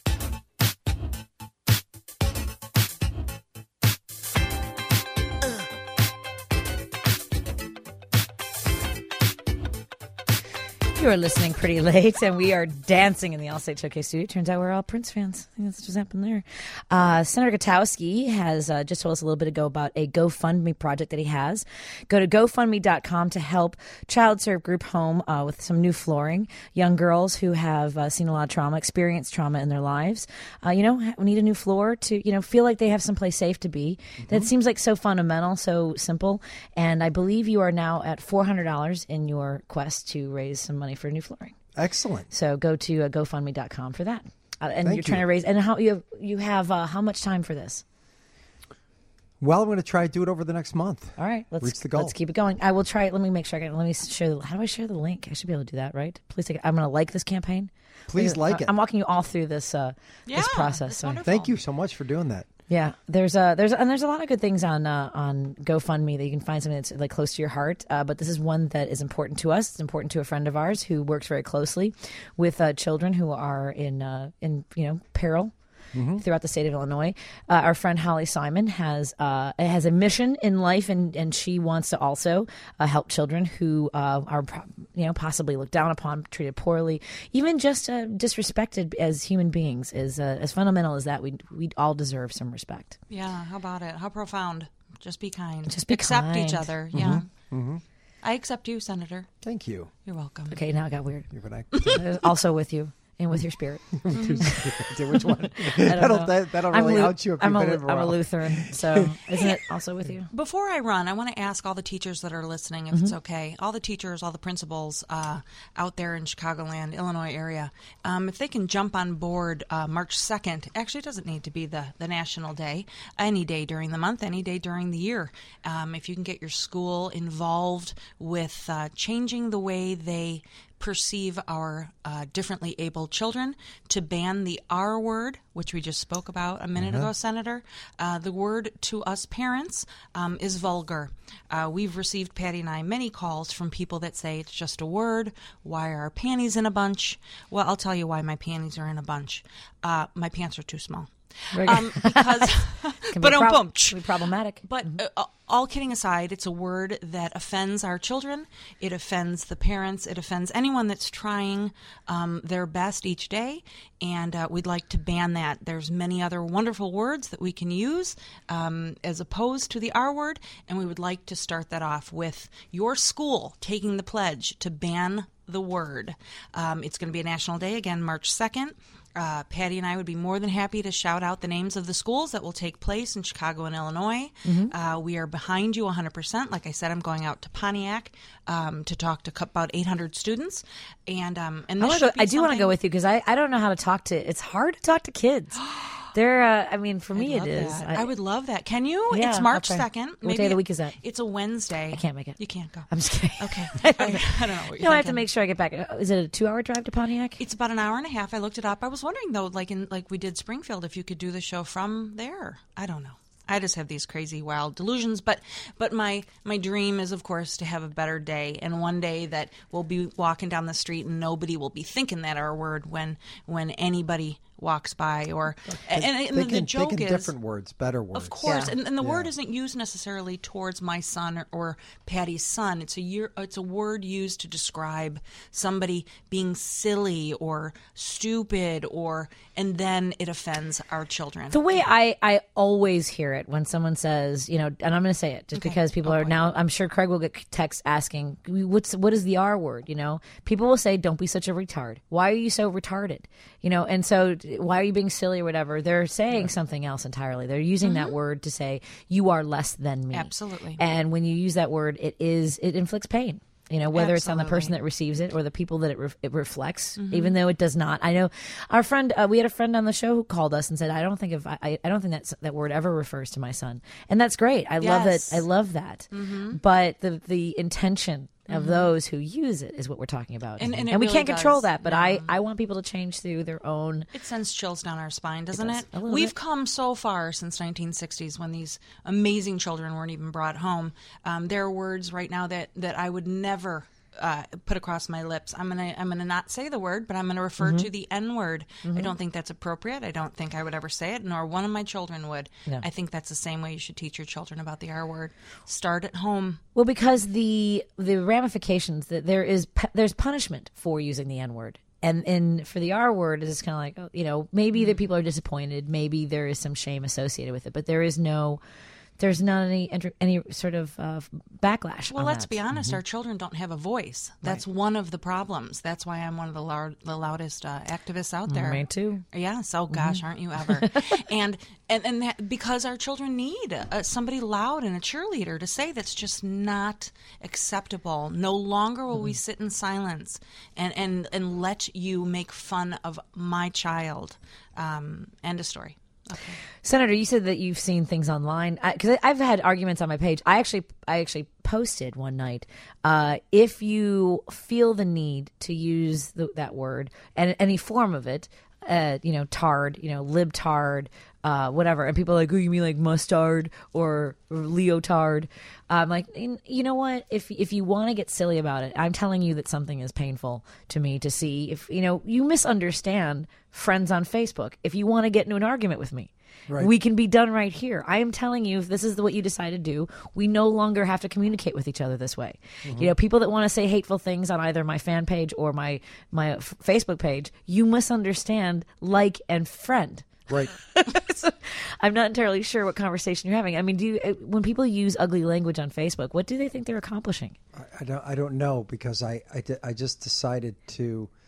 You are listening pretty late, and we are dancing in the Allstate Showcase studio. Turns out we're all Prince fans. I think that's what just happened there. Uh, Senator Gutowski has uh, just told us a little bit ago about a GoFundMe project that he has. Go to go fund me dot com to help Child Serve Group Home uh, with some new flooring. Young girls who have uh, seen a lot of trauma, experienced trauma in their lives, uh, you know, ha- need a new floor to, you know, feel like they have someplace safe to be. That seems like so fundamental, so simple. And I believe you are now at four hundred dollars in your quest to raise some money for new flooring. Excellent. So go to uh, go fund me dot com for that. Uh, and Thank you're trying you. to raise. And how you have, you have uh, how much time for this? Well, I'm going to try to do it over the next month. All right, let's Reach the goal. let's keep it going. I will try. Let me make sure I can. Let me share. The, how do I share the link? I should be able to do that, right? Please take it. I'm going to like this campaign. Please I- like it. I'm walking you all through this uh, Yeah, this process. that's So wonderful. Thank you so much for doing that. yeah, there's a there's and there's a lot of good things on uh, on GoFundMe that you can find something that's like close to your heart. Uh, but this is one that is important to us. It's important to a friend of ours who works very closely with uh, children who are in uh, in you know peril. Throughout the state of Illinois, uh, our friend Holly Simon has uh, has a mission in life, and, and she wants to also uh, help children who uh, are pro- you know possibly looked down upon, treated poorly, even just uh, disrespected as human beings. Is uh, as fundamental as that. We we all deserve some respect. Yeah. How about it? How profound. Just be kind. Just be accept each kind. other. Yeah. I accept you, Senator. Thank you. You're welcome. Okay, now it got weird. You're gonna- Also with you and with your spirit. Which one? I don't that'll know. that, that'll I'm really Lu- out you if I'm you've a, been in I'm a Ralph. Lutheran, so isn't it also with you? Before I run, I want to ask all the teachers that are listening, if it's okay, all the teachers, all the principals uh, out there in Chicagoland, Illinois area, um, if they can jump on board uh, March second. Actually, it doesn't need to be the, the national day. Any day during the month, any day during the year. Um, if you can get your school involved with uh, changing the way they perceive our uh, differently abled children, to ban the R word, which we just spoke about a minute Uh-huh. ago, Senator. Uh, the word to us parents um, is vulgar. Uh, we've received, Patty and I, many calls from people that say it's just a word. Why are our panties in a bunch? Well, I'll tell you why my panties are in a bunch. Uh, my pants are too small. Um, because, Can but be, um, prob- boom. can be problematic. But uh, all kidding aside, it's a word that offends our children. It offends the parents. It offends anyone that's trying um, their best each day. And uh, we'd like to ban that. There's many other wonderful words that we can use um, as opposed to the R word. And we would like to start that off with your school taking the pledge to ban the word. Um, it's going to be a national day, again, March second. Uh, Patty and I would be more than happy to shout out the names of the schools that will take place in Chicago and Illinois. Mm-hmm. Uh, we are behind you one hundred percent. Like I said, I'm going out to Pontiac um, to talk to about eight hundred students. And um, and I, this wanna should go, be I do want to something- go with you because I, I don't know how to talk to. It's hard to talk to kids. They're. Uh, I mean, for me, I'd it love is. that. I, would love that. Can you? Yeah, it's March okay. second. What day of the week is that? It's a Wednesday. I can't make it. You can't go. I'm just kidding. Okay. I I, don't know. I don't know what you're No, I have to thinking. make sure I get back. Is it a two-hour drive to Pontiac? It's about an hour and a half. I looked it up. I was wondering though, like in like we did Springfield, if you could do the show from there. I don't know. I just have these crazy, wild delusions. But but my my dream is, of course, to have a better day, and one day that we'll be walking down the street and nobody will be thinking that our word when when anybody walks by. Or and, and, and Thinking, the joke thinking is different words, better words. Of course, Yeah. and, and the word Yeah. isn't used necessarily towards my son or, or Patty's son. It's a year, it's a word used to describe somebody being silly or stupid, or and then it offends our children. The way I, I always hear it when someone says, you know, and I'm going to say it just Okay. because people Oh, are boy. now, I'm sure Craig will get texts asking, what's, what is the R word? You know, people will say, don't be such a retard. Why are you so retarded? You know, and so why are you being silly or whatever? They're saying something else entirely. They're using that word to say, you are less than me. Absolutely. And when you use that word, it is, it inflicts pain. You know, whether it's on the person Absolutely. that receives it or the people that it, re- it reflects, Mm-hmm. even though it does not. I know our friend, uh, we had a friend on the show who called us and said, I don't think if I, I don't think that's, that word ever refers to my son. And that's great. I love it. Yes. I love that. Mm-hmm. But the, the intention of those who use it is what we're talking about. And- and it we really can't control does. that, but I, I want people to change through their own. It sends chills down our spine, doesn't does. it? A little We've bit. come so far since nineteen sixties when these amazing children weren't even brought home. Um, there are words right now that, that I would never uh, put across my lips. I'm gonna I'm gonna not say the word, but I'm gonna refer Mm-hmm. to the N word. I don't think that's appropriate. I don't think I would ever say it, nor one of my children would. No. I think that's the same way you should teach your children about the R word. Start at home. Well, because the the ramifications that there is pu- there's punishment for using the N word. And and for the R word, it's kind of like, oh, you know, maybe the people are disappointed. Maybe there is some shame associated with it, but there is no, there's not any enter- any sort of uh, backlash. Well, on let's that. be honest. Our children don't have a voice. That's one of the problems. That's why I'm one of the, loud, the loudest uh, activists out there. Me too. Yes. Oh gosh, aren't you ever? and and and that, because our children need uh, somebody loud and a cheerleader to say that's just not acceptable. No longer will we sit in silence and and and let you make fun of my child. Um, end of story. Okay. Senator, you said that you've seen things online because I've had arguments on my page. I actually, I actually posted one night. Uh, if you feel the need to use the, that word and any form of it, uh, you know, tard, you know, libtard, uh, whatever, and people are like, oh, you mean like mustard or, or leotard? I'm like, you know what? If if you want to get silly about it, I'm telling you that something is painful to me to see. If you know, you misunderstand friends on Facebook. If you want to get into an argument with me, Right. we can be done right here. I am telling you, if this is what you decide to do, we no longer have to communicate with each other this way. You know, people that want to say hateful things on either my fan page or my my f- Facebook page, you misunderstand like and friend. Right. So, I'm not entirely sure what conversation you're having. I mean, do you, uh, when people use ugly language on Facebook, what do they think they're accomplishing? I, I don't. I don't know because I I, di- I just decided to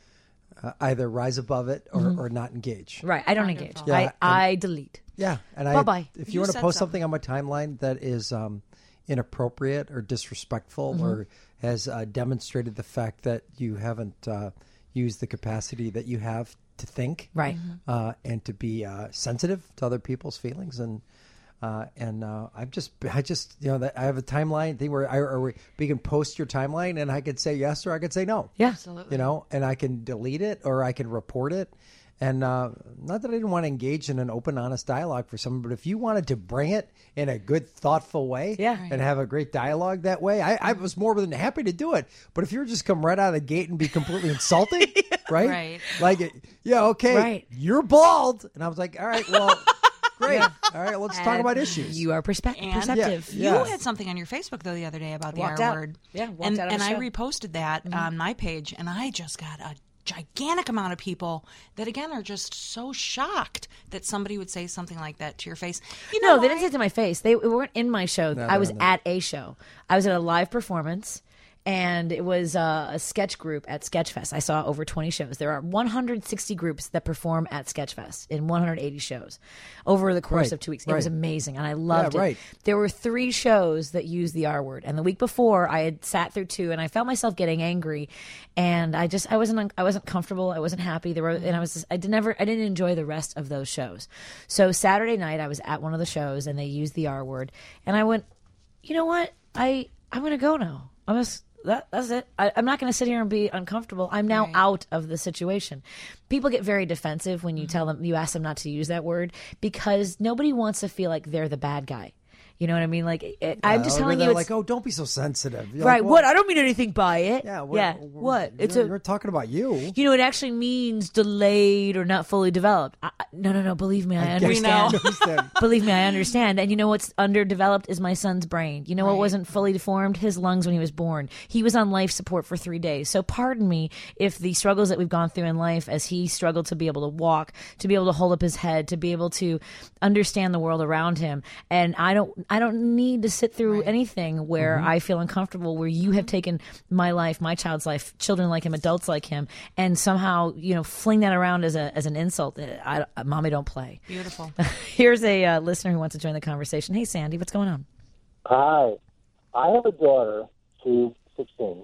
uh, either rise above it or, Mhm. or not engage. Right. I don't Wonderful. engage. Yeah, I, and- I delete. Yeah, and I Bye-bye. if you, You want to said post something. something on my timeline that is um, inappropriate or disrespectful Mhm. or has uh, demonstrated the fact that you haven't uh, used the capacity that you have to think, Right. uh, and to be uh, sensitive to other people's feelings, and uh, and uh, I've just I just you know that I have a timeline thing where I or we, we can post your timeline and I could say yes or I could say no. Yeah. Absolutely. You know, and I can delete it or I can report it. And uh, not that I didn't want to engage in an open, honest dialogue for someone, but if you wanted to bring it in a good, thoughtful way Yeah. and have a great dialogue that way, I, I was more than happy to do it. But if you were just come right out of the gate and be completely insulting, right? Right. Like, yeah, okay, Right. you're bald. And I was like, all right, well, great. All right, let's talk And about issues. You are perspe- And- perceptive. Yeah. You had something on your Facebook though the other day about the Walked R out. word. Yeah, walked and out of and a I show. reposted that on my page, and I just got a gigantic amount of people that again are just so shocked that somebody would say something like that to your face. You know, No, they why? didn't say it to my face. They weren't in my show. I was at a show. I was at a live performance, and it was uh, a sketch group at Sketchfest. I saw over twenty shows. There are one hundred sixty groups that perform at Sketchfest in one hundred eighty shows over the course Right, of two weeks. It was right. amazing, and I loved Yeah, it. right. There were three shows that used the R word, and the week before I had sat through two, and I felt myself getting angry, and I just I wasn't I wasn't comfortable. I wasn't happy. There were, and I was just, I did never I didn't enjoy the rest of those shows. So Saturday night I was at one of the shows, and they used the R word, and I went, you know what? I I'm gonna go now. I'm just that that's it. I, I'm not gonna sit here and be uncomfortable. I'm now Right. out of the situation. People get very defensive when you tell them you ask them not to use that word because nobody wants to feel like they're the bad guy. You know what I mean? Like it, I'm just Uh, telling they're you, it's, like, oh, don't be so sensitive. You're right? like, well, what? I don't mean anything by it. Yeah, we're, yeah. we're- What? It's you're, a you're talking about you. you know, it actually means delayed or not fully developed. I, I- no, no, no. Believe me, I, I get- understand. I understand. Believe me, I understand. And you know what's underdeveloped is my son's brain. You know what Right. wasn't fully deformed? His lungs when he was born. He was on life support for three days. So pardon me if the struggles that we've gone through in life as he struggled to be able to walk, to be able to hold up his head, to be able to understand the world around him. And I don't I don't need to sit through anything where Mm-hmm. I feel uncomfortable, where you have taken my life, my child's life, children like him, adults like him, and somehow, you know, fling that around as a as an insult. I, I, mommy don't play. Beautiful. Here's a uh, listener who wants to join the conversation. Hey, Sandy, what's going on? Hi. I have a daughter, she's sixteen,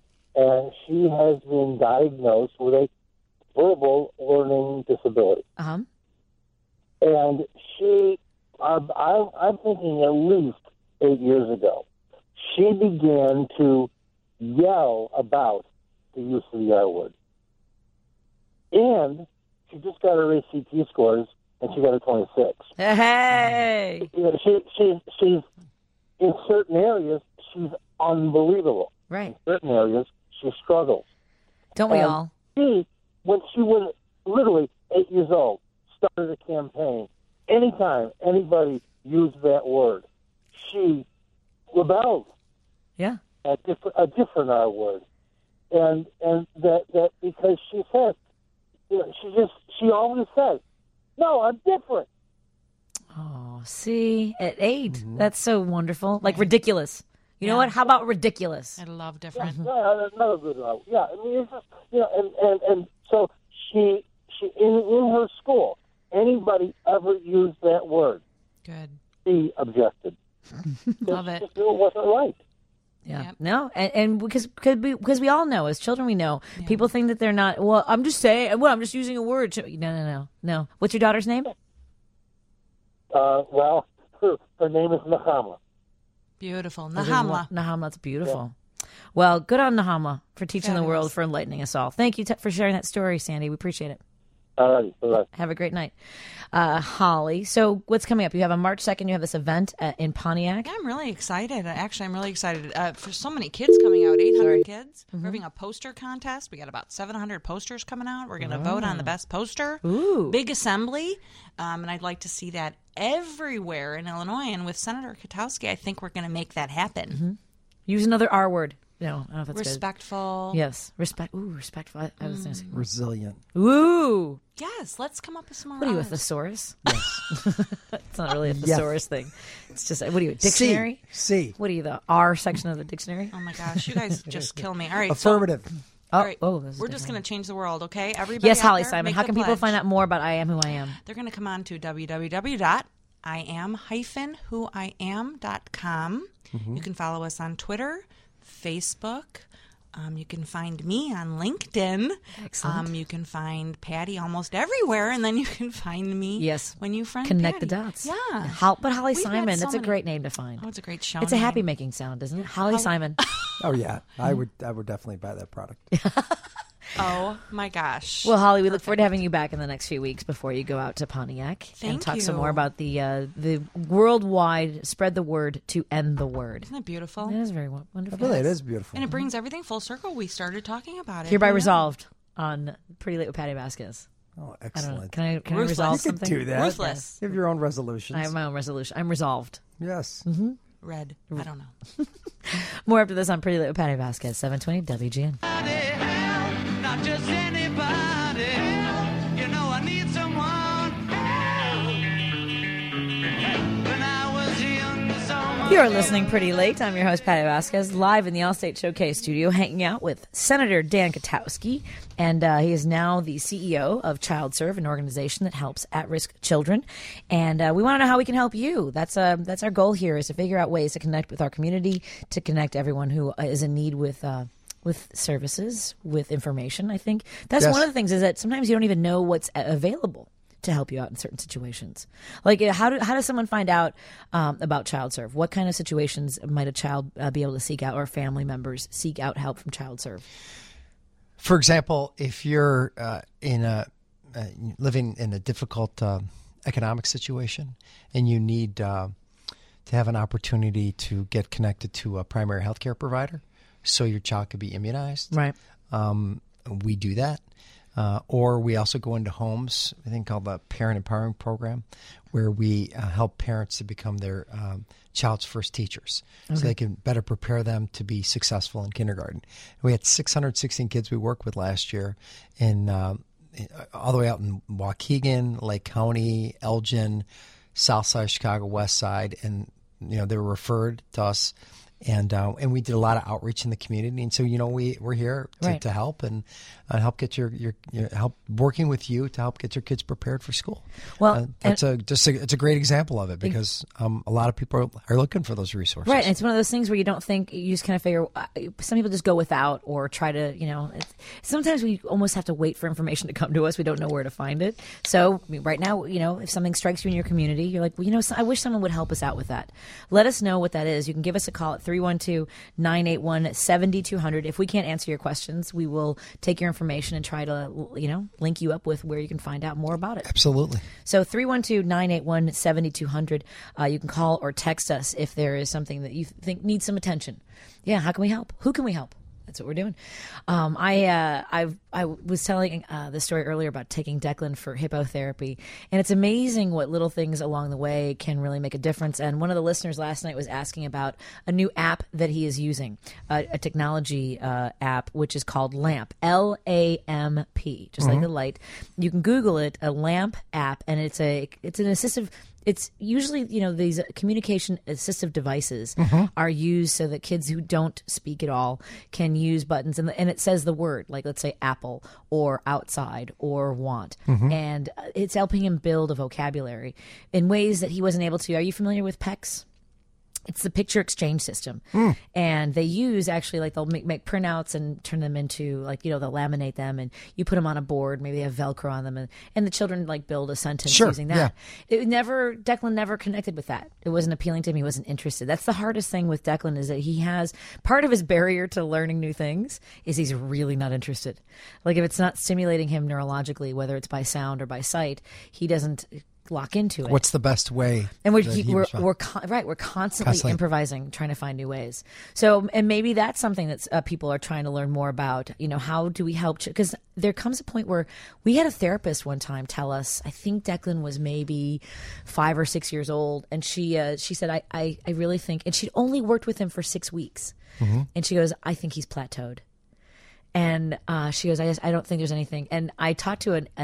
and she has been diagnosed with a verbal learning disability. Uh-huh. And she, um, I, I'm thinking at least eight years ago, she began to yell about the use of the R word. And she just got her A C T scores, and she got a twenty-six. Hey. You know, she, she, she's, in certain areas, she's unbelievable. Right. In certain areas, she struggles. Don't we And all? She, when she was literally eight years old, started a campaign. Anytime anybody used that word, she rebelled Yeah. at different, a different R word. And and that, that because she said, you know, she just, she always says, no, I'm different. Oh, see, at eight, that's so wonderful. Like ridiculous. You know Yeah. what? How about ridiculous? I love different. Yeah, another good one. Yeah, I mean, it's just, you know, and, and, and so she, she in, in her school, anybody ever used that word, Good. she objected. Love it. Just knew it wasn't right. Yeah. Yep. No, and, and because because we, because we all know as children, we know people think that they're not. Well, I'm just saying. Well, I'm just using a word. To, no, no, no, no. What's your daughter's name? Uh, well, her, her name is Nahama. Beautiful. As in Nahamla. what? Nahamla. That's beautiful. Well, good on Nahamla for teaching the world, Fabulous. for enlightening us all. Thank you t- for sharing that story, Sandy. We appreciate it. All right, bye. Have a great night. Uh, Holly, so what's coming up? You have on March second, you have this event uh, in Pontiac. Yeah, I'm really excited. Actually, I'm really excited uh, for so many kids coming out. eight hundred kids. Mm-hmm. We're having a poster contest. We got about seven hundred posters coming out. We're going to vote on the best poster. Ooh. Big assembly. Um, and I'd like to see that everywhere in Illinois. And with Senator Katowski, I think we're going to make that happen. Mm-hmm. Use another R word. No, I don't know if that's Respectful. good. Yes. Respect. Ooh, respectful. I, I was going to say. Resilient. Ooh. Yes, let's come up with some more. What are you, a R's. thesaurus? it's not really a thesaurus thing. It's just, what are you, a dictionary? C. C. What are you, the R section of the dictionary? Oh my gosh, you guys just kill me. All right, so Affirmative. Oh, All right. oh, this is We're good just one. going to change the world, okay? Everybody Yes, out Holly there, Simon. make How the can people pledge. find out more about I Am Who I Am? They're going to come on to w w w dot i am dash who i am dot com. Mm-hmm. You can follow us on Twitter, Facebook. Um, you can find me on LinkedIn. Excellent. Um, you can find Patty almost everywhere, and then you can find me Yes. when you friend Connect the Patty. dots. Yeah. Hol- but Holly We've got Simon, so that's a many- great name to find. Oh, it's a great show It's a name. happy making sound, isn't it? Holly Simon. Oh yeah, I would. I would definitely buy that product. Oh, my gosh. Well, Holly, we look forward to having you back in the next few weeks before you go out to Pontiac and Thank talk some you. more about the uh, the worldwide spread the word to end the word. Isn't that beautiful? It is very wo- wonderful. Really, it is beautiful. And it brings everything full circle. We started talking about it. Hereby Who knew? resolved on Pretty Late with Patty Vasquez. Oh, I don't know. excellent. Can I can I Ruthless. resolve You can something? do that. Ruthless. You have your own resolutions. I have my own resolution. I'm resolved. Yes. Red. I don't know. More after this on Pretty Late with Patty Vasquez, seven twenty W G N. Not just anybody. You know I need someone help. When I was young, so You're listening Pretty Late. I'm your host, Patty Vasquez, live in the Allstate Showcase studio, hanging out with Senator Dan Katowski. And uh, he is now the C E O of ChildServe, an organization that helps at-risk children. And uh, we want to know how we can help you. That's uh, that's our goal here, is to figure out ways to connect with our community, to connect everyone who is in need with uh, with services, with information. I think that's Yes. one of the things, is that sometimes you don't even know what's a- available to help you out in certain situations. Like, uh, how do how does someone find out um, about ChildServe? What kind of situations might a child uh, be able to seek out, or family members seek out help from ChildServe? For example, if you're uh, in a uh, living in a difficult uh, economic situation and you need uh, to have an opportunity to get connected to a primary healthcare provider so your child could be immunized, Right. um, we do that. Uh, or we also go into homes, I think called the Parent Empowering Program, where we uh, help parents to become their um, child's first teachers, so they can better prepare them to be successful in kindergarten. We had six hundred sixteen kids we worked with last year, in, um, in all the way out in Waukegan, Lake County, Elgin, South Side Chicago, West Side, and you know they were referred to us. And uh, and we did a lot of outreach in the community, and so you know we we're here to, Right. to help and uh, help get your, your your help working with you to help get your kids prepared for school. Well, uh, that's a just a, it's a great example of it, because um, a lot of people are, are looking for those resources. Right, and it's one of those things where you don't think, you just kind of figure, uh, some people just go without, or try to, you know, it's, sometimes we almost have to wait for information to come to us. We don't know where to find it. So I mean, right now, you know, if something strikes you in your community, you're like, well, you know, so I wish someone would help us out with that. Let us know what that is. You can give us a call at three one two, nine eight one, seven two zero zero. If we can't answer your questions, we will take your information and try to, you know, link you up with where you can find out more about it. Absolutely. So three one two, nine eight one, seven two zero zero. Uh, you can call or text us if there is something that you think needs some attention. Yeah, how can we help? Who can we help? That's what we're doing. Um, I uh, I I was telling uh, the story earlier about taking Declan for hippotherapy, and it's amazing what little things along the way can really make a difference. And one of the listeners last night was asking about a new app that he is using, uh, a technology uh, app which is called LAMP, L A M P, just like the light. You can Google it, a LAMP app, and it's a it's an assistive. It's usually, you know, these communication assistive devices are used so that kids who don't speak at all can use buttons, and, and it says the word, like let's say apple or outside or want. And uh, it's helping him build a vocabulary in ways that he wasn't able to. Are you familiar with P E X? It's the picture exchange system. And they use, actually, like they'll make, make printouts and turn them into, like, you know, they'll laminate them, and you put them on a board, maybe they have Velcro on them, and, and the children like build a sentence Sure, using that. It never, Declan never connected with that. It wasn't appealing to him. He wasn't interested. That's the hardest thing with Declan, is that he has, part of his barrier to learning new things is he's really not interested. Like, if it's not stimulating him neurologically, whether it's by sound or by sight, he doesn't lock into it. What's the best way? And we're that keep, he we're, responds? we're con- right. We're constantly, Constantly. improvising, trying to find new ways. So, and maybe that's something that uh, people are trying to learn more about. You know, how do we help? Because ch- there comes a point where we had a therapist one time tell us, I think Declan was maybe five or six years old, and she uh, she said, I, I I really think, and she'd only worked with him for six weeks, and she goes, I think he's plateaued. And uh, she goes, I just, I don't think there's anything. And I talked to an, an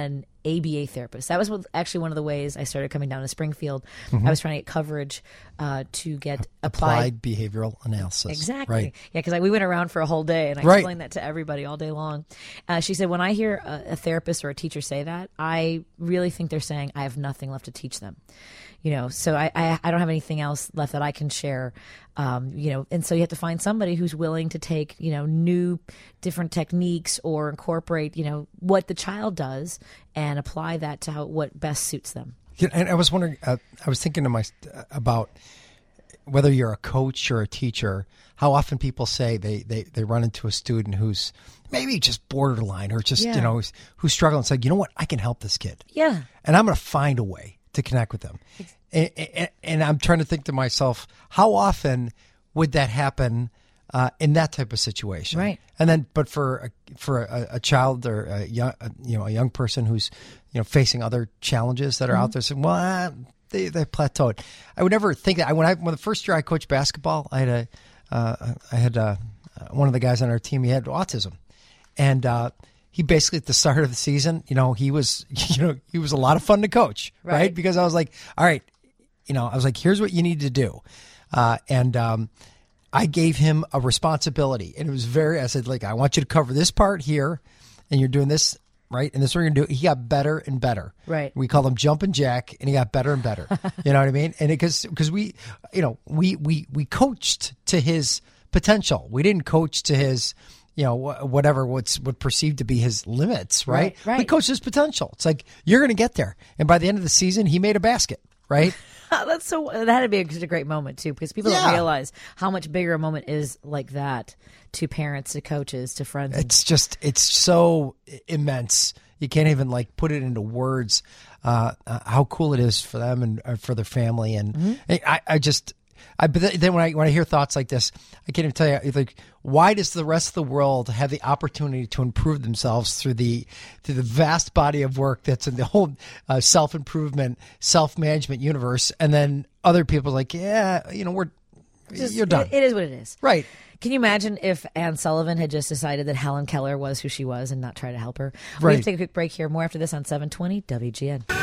A B A therapist. That was what, actually one of the ways I started coming down to Springfield. Mhm. I was trying to get coverage uh, to get Applied, applied. behavioral analysis. Exactly. Right. Yeah, because we went around for a whole day, and I Right. explained that to everybody all day long. Uh, she said, when I hear a, a therapist or a teacher say that, I really think they're saying I have nothing left to teach them. You know, so I, I, I don't have anything else left that I can share. Um, you know, and so you have to find somebody who's willing to take, you know, new, different techniques or incorporate, you know, what the child does and apply that to how what best suits them. Yeah, and I was wondering, uh, I was thinking to my about whether you're a coach or a teacher, how often people say they, they, they run into a student who's maybe just borderline or just, Yeah. you know, who's, who's struggling. It's like, you know what, I can help this kid. Yeah. And I'm going to find a way to connect with them. And, and, and I'm trying to think to myself, how often would that happen uh, in that type of situation? Right. And then, but for a, for a, a child or a young, a, you know, a young person who's, you know, facing other challenges that are out Mhm. there, saying, well, ah, they they plateaued. I would never think that. I, when I when the first year I coached basketball, I had a uh, I had uh one of the guys on our team. He had autism, and uh, he basically at the start of the season, you know, he was you know he was a lot of fun to coach, right? Right. Because I was like, all right, you know, I was like, here's what you need to do, uh, and um, I gave him a responsibility, and it was very. I said, like, I want you to cover this part here, and you're doing this. Right, and this is what we're gonna do. He got better and better. Right. We call him Jumpin' Jack, and he got better and better. You know what I mean? And because because we, you know, we we we coached to his potential. We didn't coach to his, you know, wh- whatever what's what perceived to be his limits. Right. Right, right. We coached his potential. It's like you're gonna get there, and by the end of the season, he made a basket. Right. That's so. That had to be a, a great moment too, because people Yeah. don't realize how much bigger a moment is like that to parents, to coaches, to friends. It's just, it's so immense. You can't even like put it into words, uh, uh, how cool it is for them and uh, for their family. And Mm-hmm. I, I just, I, but then when I, when I hear thoughts like this, I can't even tell you, like, why does the rest of the world have the opportunity to improve themselves through the, through the vast body of work that's in the whole uh, self-improvement, self-management universe. And then other people are like, yeah, you know, we're, Just- you're done. It, it is what it is. Right. Can you imagine if Anne Sullivan had just decided that Helen Keller was who she was and not try to help her? We Right. have to take a quick break here. More after this on seven twenty W G N.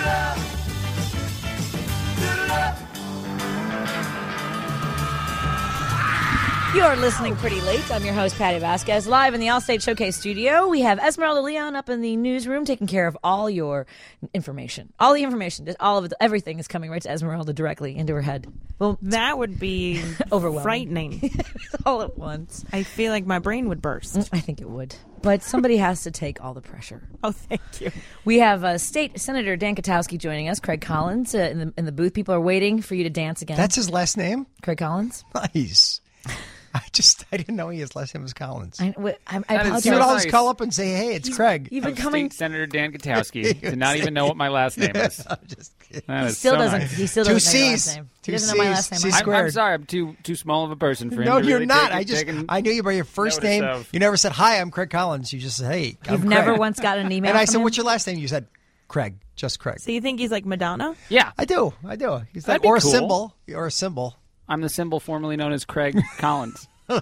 You're listening pretty late. I'm your host, Patty Vasquez, live in the Allstate Showcase studio. We have Esmeralda Leon up in the newsroom taking care of all your information. All the information, just all of it, everything is coming right to Esmeralda directly into her head. Well, that would be overwhelming. frightening. all at once. I feel like my brain would burst. I think it would. But somebody has to take all the pressure. Oh, thank you. We have uh, State Senator Dan Katowski joining us. Craig Collins uh, in the in the booth. People are waiting for you to dance again. That's his last name? Craig Collins. Nice. I just, I didn't know his last name was Collins. I, I, I That is apologize. He would always nice. call up and say, hey, it's Craig. You've been Of coming. State Senator Dan Katowski did not even know what my last name is. I'm just kidding. That He is still so doesn't. nice. He still Two doesn't know your last C's. name. He Two doesn't know my C's. last name. C either. I'm, I'm squared. sorry, I'm too too small of a person for him No, to you're really not. take- I just, take I knew you by your first notice name. of. You never said, hi, I'm Craig Collins. You just said, hey, I'm You've Craig. never once gotten an email. And I from said, him? what's your last name? You said, Craig, just Craig. So you think he's like Madonna? Yeah, I do. I do. He's That'd like, be or a cool. symbol. Or a symbol. I'm the symbol formerly known as Craig Collins. I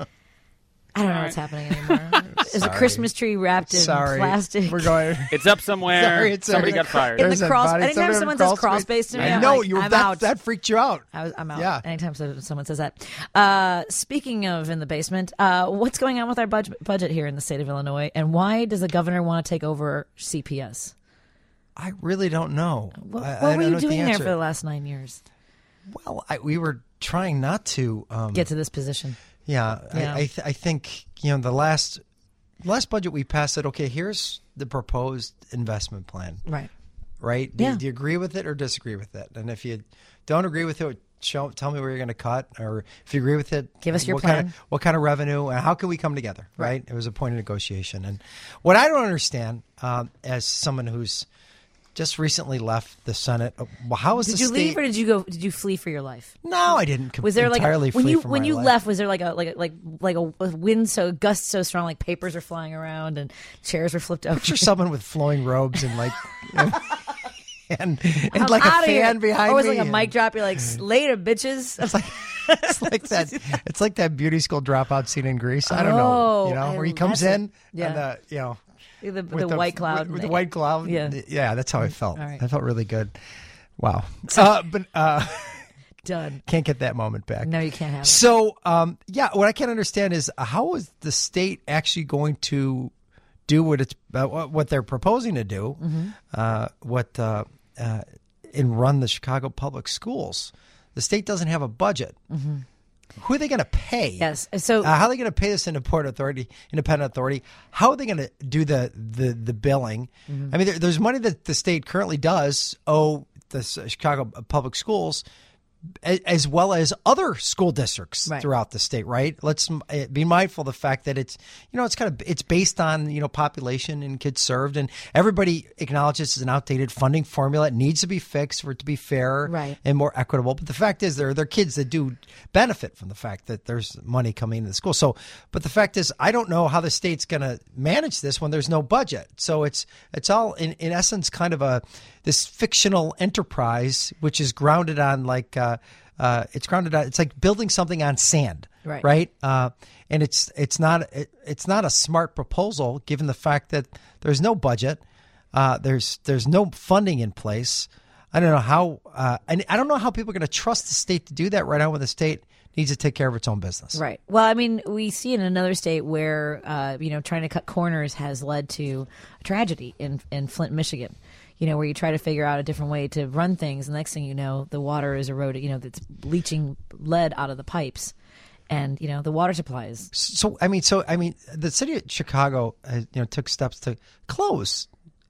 don't know what's happening anymore. Is a Sorry. Christmas tree wrapped in Sorry. plastic? We're going. It's up somewhere. Sorry, it's Somebody a- got fired. In There's the a crawl- body- anytime somebody someone in says crawl crawl space- space to me, I I'm know like, you. I'm that, out. that freaked you out. I was, I'm out. Yeah. Anytime so- someone says that. Uh, speaking of in the basement, uh, what's going on with our budget, budget here in the state of Illinois, and why does the governor want to take over C P S? I really don't know. What, I, what I were don't you know the doing there answer. for the last nine years? Well, I, we were trying not to um, Get to this position. Yeah, Yeah. I, I, th- I think you know the last last budget we passed said, okay, here's the proposed investment plan. Right. Right? Do, Yeah. you, do you agree with it or disagree with it? And if you don't agree with it, show tell me where you're going to cut, or if you agree with it, Give us your what plan. Kind of, what kind of revenue and how can we come together? Right? It was a point of negotiation, and what I don't understand um, as someone who's just recently left the Senate, uh, well, how is Did the you state? leave or did you go? Did you flee for your life? No, I didn't. Com- Was there like entirely when flee you from when my you life. left? Was there like a like a, like like a, a wind so gust so strong like papers were flying around and chairs were flipped over? Picture someone with flowing robes and like and, and I'm like a outta here. fan behind Or was me. like a and- mic drop. You're like, later, bitches. It's like it's like that. It's like that beauty school dropout scene in Greece. I don't know, Oh, you know, I- where he comes that's in it. Yeah. and the you know The, the, with white cloud. with, with the white cloud. Yeah. yeah, that's how I felt. All right. I felt really good. Wow, uh, but uh, Done. can't get that moment back. No, you can't have it. So, um, yeah, what I can't understand is how is the state actually going to do what it's uh, what they're proposing to do, Mm-hmm. uh, what uh, uh, and run the Chicago public schools. The state doesn't have a budget. Mm-hmm. Who are they going to pay? Yes. So Uh, how are they going to pay this independent authority? Independent authority. How are they going to do the the the billing? Mm-hmm. I mean, there, there's money that the state currently does owe the S- Chicago public schools, a- as well as other school districts Right. throughout the state. Right. Let's m- eh, be mindful of the fact that it's you know it's kind of it's based on you know population and kids served, and everybody acknowledges it's an outdated funding formula. It needs to be fixed for it to be fair Right. and more equitable. But the fact is, there are there are kids that do benefit from the fact that there's money coming into the school. So, but the fact is, I don't know how the state's going to manage this when there's no budget. So it's it's all in, in essence kind of a this fictional enterprise, which is grounded on like uh, uh, it's grounded on it's like building something on sand, Right. Right. Uh, and it's it's not it, it's not a smart proposal given the fact that there's no budget, uh, there's there's no funding in place. I don't know how, uh, and I don't know how people are going to trust the state to do that right now when the state needs to take care of its own business. Right. Well, I mean, we see in another state where, uh, you know, trying to cut corners has led to a tragedy in, in Flint, Michigan, you know, where you try to figure out a different way to run things. And the next thing you know, the water is eroded, you know, it's leaching lead out of the pipes. And, you know, the water supply is. So, I mean, so, I mean, the city of Chicago, uh, you know, took steps to close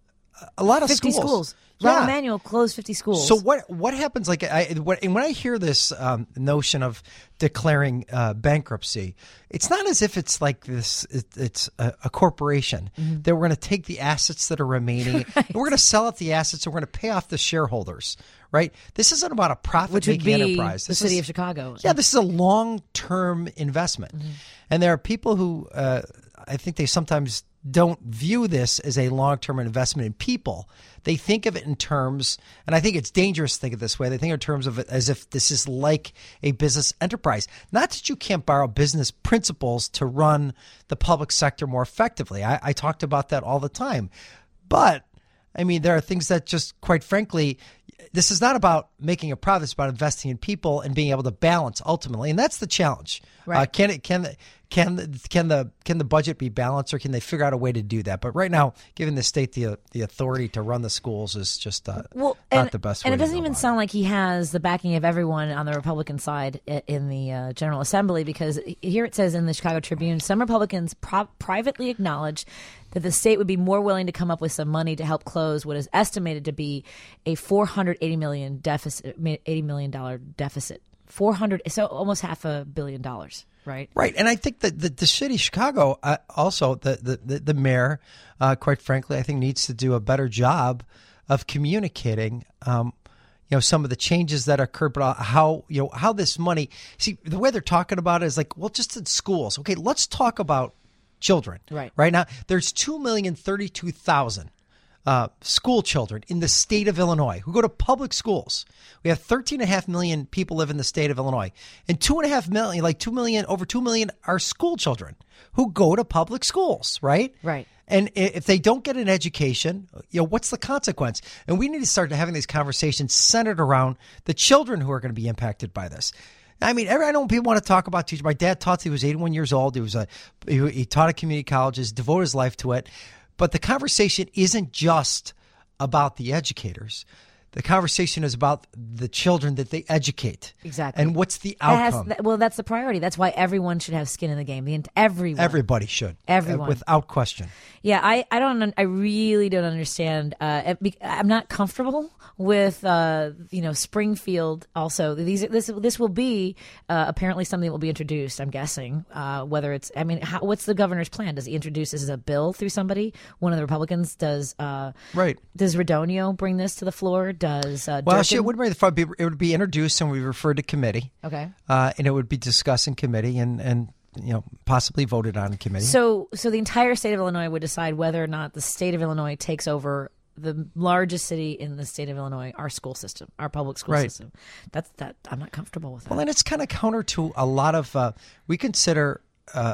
a lot of fifty schools. schools. Yeah. Rahm Emanuel closed fifty schools. So what what happens? Like, I what, and when I hear this um, notion of declaring uh, bankruptcy, it's not as if it's like this. It, it's a, a corporation Mm-hmm. that we're going to take the assets that are remaining, and we're going to sell out the assets, and we're going to pay off the shareholders. Right? This isn't about a profit Which would making be enterprise. the This city is- of Chicago. Yeah, this is a long term investment, Mm-hmm. and there are people who uh, I think they sometimes don't view this as a long-term investment in people. They think of it in terms, and I think it's dangerous to think of it this way. They think in terms of it as if this is like a business enterprise. Not that you can't borrow business principles to run the public sector more effectively. I, I talked about that all the time. But, I mean, there are things that just, quite frankly, this is not about making a profit. It's about investing in people and being able to balance ultimately, and that's the challenge. Right. Uh, can it? Can the, can the, can the can the budget be balanced, or can they figure out a way to do that? But right now, giving the state the the authority to run the schools is just uh, Well, not and, the best. And way it doesn't to go even about sound like he has the backing of everyone on the Republican side i- in the uh, General Assembly, because here it says in the Chicago Tribune, some Republicans pro- privately acknowledge that the state would be more willing to come up with some money to help close what is estimated to be a four hundred eighty million deficit, eighty million dollar deficit. four hundred, so almost half a billion dollars. Right. Right. And I think that the, the city of Chicago, uh, also the, the, the, the mayor, uh, quite frankly, I think needs to do a better job of communicating, um, you know, some of the changes that occurred, but how, you know, how this money, see, the way they're talking about it is like, well, just in schools. Okay, let's talk about children. Right. Right now, there's two million thirty-two thousand uh, school children in the state of Illinois who go to public schools. We have thirteen and a half million people live in the state of Illinois, and two and a half million, like two million, over two million are school children who go to public schools, right? Right. And i- if they don't get an education, you know, what's the consequence? And we need to start having these conversations centered around the children who are going to be impacted by this. I mean, every, I know people want to talk about teachers. My dad taught till he was eighty-one years old. He was a he, he taught at community colleges, devoted his life to it. But the conversation isn't just about the educators. The conversation is about the children that they educate. Exactly. And what's the That has- outcome? that- well, that's the priority. That's why everyone should have skin in the game. The ent- everyone. Everybody should. Everyone. Uh, without question. Yeah, I, I don't un- I really don't understand. Uh, it be- I'm not comfortable with uh, you know Springfield. Also, these this this will be uh, apparently something that will be introduced. I'm guessing uh, whether it's. I mean, how, what's the governor's plan? Does he introduce this as a bill through somebody? One of the Republicans does. Uh, Right. Does Redonio bring this to the floor? Does uh, Well, Durkin? she, it would be it would be introduced and we referred to committee. Okay. Uh, and it would be discussed in committee and, and you know possibly voted on in committee. So, so the entire state of Illinois would decide whether or not the state of Illinois takes over the largest city in the state of Illinois, our school system, our public school Right. system. That's that. I'm not comfortable with that. Well, and it's kind of counter to a lot of uh, we consider uh,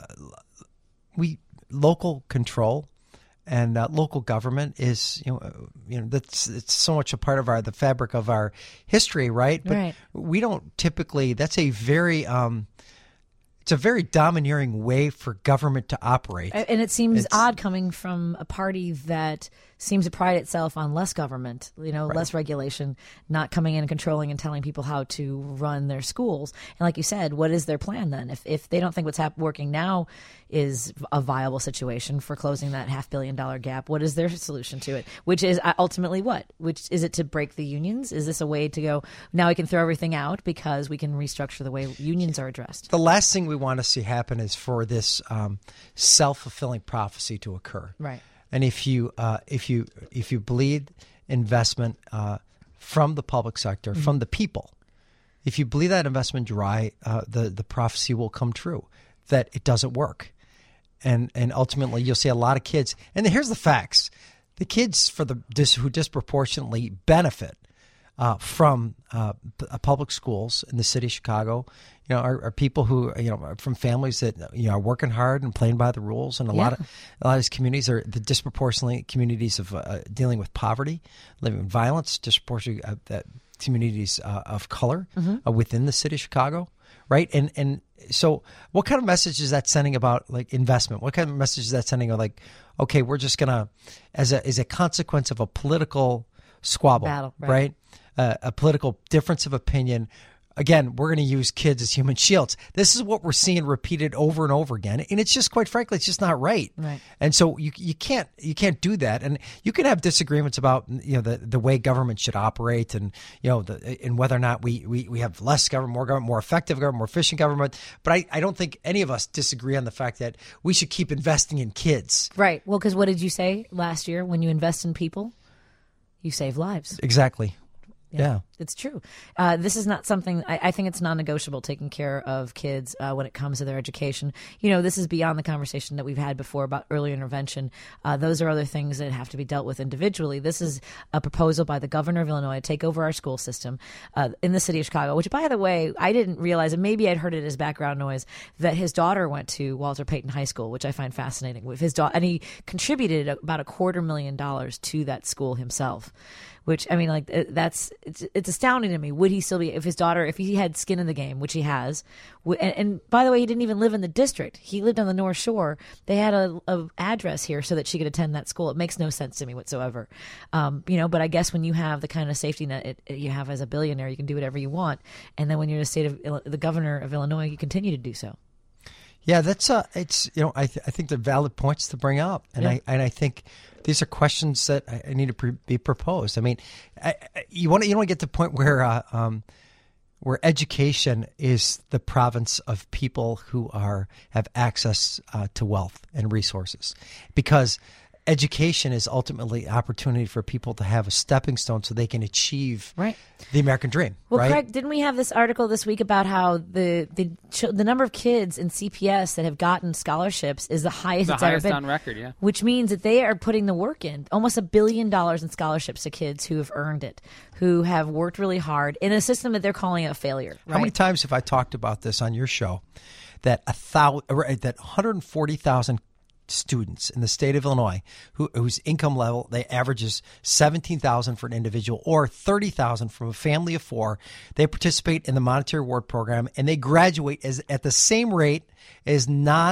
we local control and uh, local government is you know uh, you know that's it's so much a part of our the fabric of our history, right? But Right. we don't typically. That's a very um, it's a very domineering way for government to operate. And it seems It's- odd coming from a party that seems to pride itself on less government, you know, less regulation, not coming in and controlling and telling people how to run their schools. And like you said, what is their plan then? If if they don't think what's hap- working now is a viable situation for closing that half billion dollar gap, what is their solution to it? Which is uh, ultimately what? Which is it to break the unions? Is this a way to go, now we can throw everything out because we can restructure the way unions are addressed? The last thing we want to see happen is for this um, self-fulfilling prophecy to occur. Right. And if you uh, if you if you bleed investment uh, from the public sector, Mm-hmm. from the people, if you bleed that investment dry, uh, the the prophecy will come true that it doesn't work, and and ultimately you'll see a lot of kids. And here's the facts: the kids for the dis, who disproportionately benefit uh, from uh, p- uh, public schools in the city of Chicago, you know, are, are people who you know are from families that you know are working hard and playing by the rules, and a lot Yeah. of a lot of these communities are the disproportionately communities of uh, dealing with poverty, living with violence, disproportionately uh, that communities uh, of color uh, within the city of Chicago, right? And and so, what kind of message is that sending about like investment? What kind of message is that sending? Of like, okay, we're just gonna, as a as a consequence of a political squabble, Battle, right. right? Uh, a political difference of opinion. Again, we're going to use kids as human shields. This is what we're seeing repeated over and over again, and it's just, quite frankly, it's just not right. Right. And so you you can't you can't do that. And you can have disagreements about you know the, the way government should operate, and you know the and whether or not we, we, we have less government, more government, more effective government, more efficient government. But I, I don't think any of us disagree on the fact that we should keep investing in kids. Right. Well, because what did you say last year? When you invest in people, you save lives. Exactly. Yeah. It's true. Uh, this is not something, I, I think it's non-negotiable taking care of kids uh, when it comes to their education. You know, this is beyond the conversation that we've had before about early intervention. Uh, those are other things that have to be dealt with individually. This is a proposal by the governor of Illinois to take over our school system uh, in the city of Chicago, which, by the way, I didn't realize, and maybe I'd heard it as background noise, that his daughter went to Walter Payton High School, which I find fascinating. With his daughter, and he contributed about a quarter million dollars to that school himself. Which, I mean, like, that's, it's, it's astounding to me. Would he still be, if his daughter, if he had skin in the game, which he has, w- and, and by the way, he didn't even live in the district. He lived on the North Shore. They had a, a address here so that she could attend that school. It makes no sense to me whatsoever. Um, you know, but I guess when you have the kind of safety net it, it, you have as a billionaire, you can do whatever you want. And then when you're the state of, Ill- the governor of Illinois, you continue to do so. Yeah, that's uh, it's you know I th- I think they're valid points to bring up, and Yeah. I and I think these are questions that I, I need to pre- be proposed. I mean, I, I, you want to you don't want to get to the point where uh, um, where education is the province of people who are have access uh, to wealth and resources, because education is ultimately opportunity for people to have a stepping stone so they can achieve Right. the American dream. Well, right? Craig, didn't we have this article this week about how the the ch- the number of kids in C P S that have gotten scholarships is the highest The it's highest ever been on record, yeah. Which means that they are putting the work in, almost a billion dollars in scholarships to kids who have earned it, who have worked really hard in a system that they're calling a failure. Right? How many times have I talked about this on your show? That a thousand, that one hundred forty thousand students in the state of Illinois who, whose income level they averages seventeen thousand for an individual or thirty thousand from a family of four. They participate in the monetary award program and they graduate as at the same rate as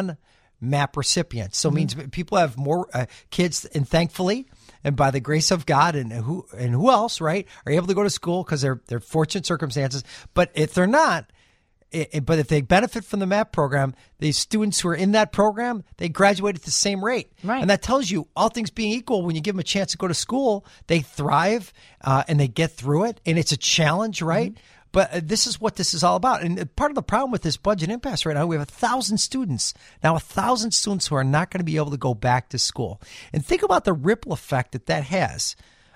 non-MAP recipients. So it means people have more uh, kids, and thankfully, and by the grace of God, and who and who else, right, are able to go to school because they're they're fortunate circumstances. But if they're not, it, but if they benefit from the MAP program, the students who are in that program, they graduate at the same rate. Right. And that tells you, all things being equal, when you give them a chance to go to school, they thrive uh, and they get through it. And it's a challenge, right? Mm-hmm. But uh, this is what this is all about. And part of the problem with this budget impasse right now, we have a thousand students. Now, a thousand students who are not going to be able to go back to school. And think about the ripple effect that that has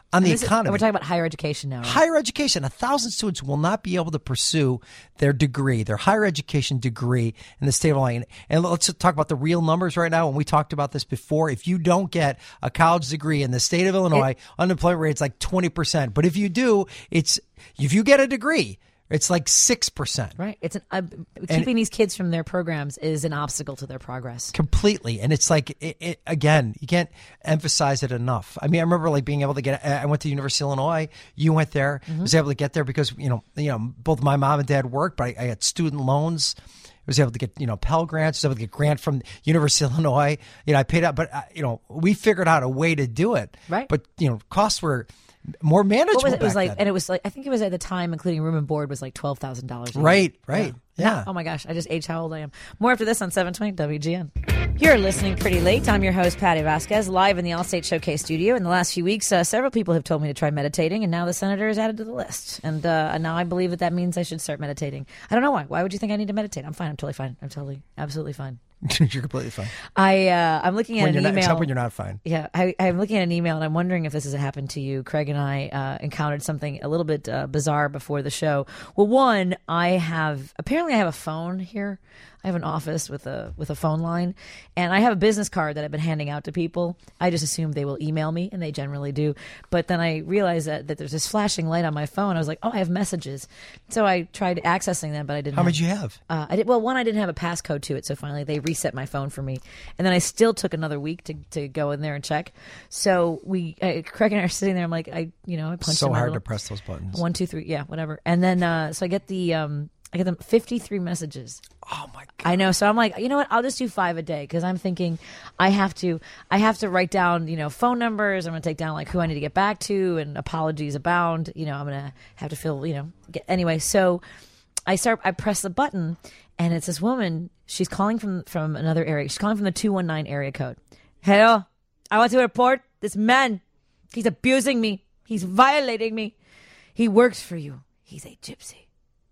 on the This is- economy. we're talking about higher education now, right? Higher education. A thousand students will not be able to pursue their degree, their higher education degree in the state of Illinois. And let's talk about the real numbers right now. And we talked about this before. If you don't get a college degree in the state of Illinois, it, unemployment rate's like twenty percent. But if you do, it's if you get a degree, it's like six percent. Right. It's an, uh, keeping these kids from their programs is an obstacle to their progress. Completely. And it's like, it, it, again, you can't emphasize it enough. I mean, I remember like being able to get, I went to University of Illinois. You went there. Mm-hmm. Was able to get there because, you know, you know, both my mom and dad worked, but I, I had student loans. I was able to get, you know, Pell Grants. I was able to get grant from University of Illinois. You know, I paid out, but, uh, you know, we figured out a way to do it. Right. But, you know, costs were more manageable. What was it? It was back like, then. and it was like, I think it was at the time, including room and board, was like twelve thousand dollars. Right, right. Yeah. Oh my gosh, I just aged how old I am. More after this on seven twenty W G N. You're listening Pretty Late. I'm your host, Patty Vasquez, live in the Allstate Showcase studio. In the last few weeks, uh, several people have told me to try meditating, and now the senator is added to the list. And uh, now I believe that that means I should start meditating. I don't know why. Why would you think I need to meditate? I'm fine. I'm totally fine. I'm totally, absolutely fine. You're completely fine. I, uh, I'm looking at When an you're not, email. except when you're not fine. Yeah, I, I'm looking at an email, and I'm wondering if this has happened to you. Craig and I uh, encountered something a little bit uh, bizarre before the show. Well, one, I have apparently I have a phone here. I have an office with a with a phone line, and I have a business card that I've been handing out to people. I just assumed they will email me, and they generally do. But then I realized that, that there's this flashing light on my phone. I was like, oh, I have messages. So I tried accessing them, but I didn't. How have, many did you have? Uh, I did well. One, I didn't have a passcode to it, so finally they reset my phone for me, and then I still took another week to, to go in there and check. So we, uh, Craig and I are sitting there. I'm like, I, you know, I punched So in my hard little- to press those buttons. One, two, three, yeah, whatever. And then uh, so I get the, um, I get them fifty-three messages. Oh my god! I know. So I'm like, you know what? I'll just do five a day because I'm thinking I have to, I have to write down, you know, phone numbers. I'm gonna take down like who I need to get back to, and apologies abound. You know, I'm gonna have to fill, you know, get, anyway. So I start, I press the button, and it's this woman. She's calling from from another area. She's calling from the two one nine area code. Hello, I want to report this man. He's abusing me. He's violating me. He works for you. He's a gypsy.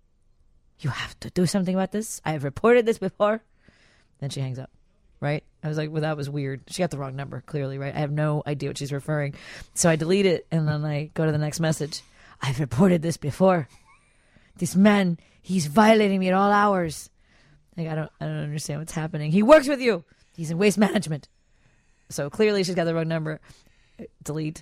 You have to do something about this. I have reported this before. Then she hangs up, right? I was like, well, that was weird. She got the wrong number, clearly, right? I have no idea what she's referring. So I delete it, and then I go to the next message. I've reported this before. This man, he's violating me at all hours. Like, I don't, I don't understand what's happening. He works with you. He's in waste management. So clearly she's got the wrong number. Delete.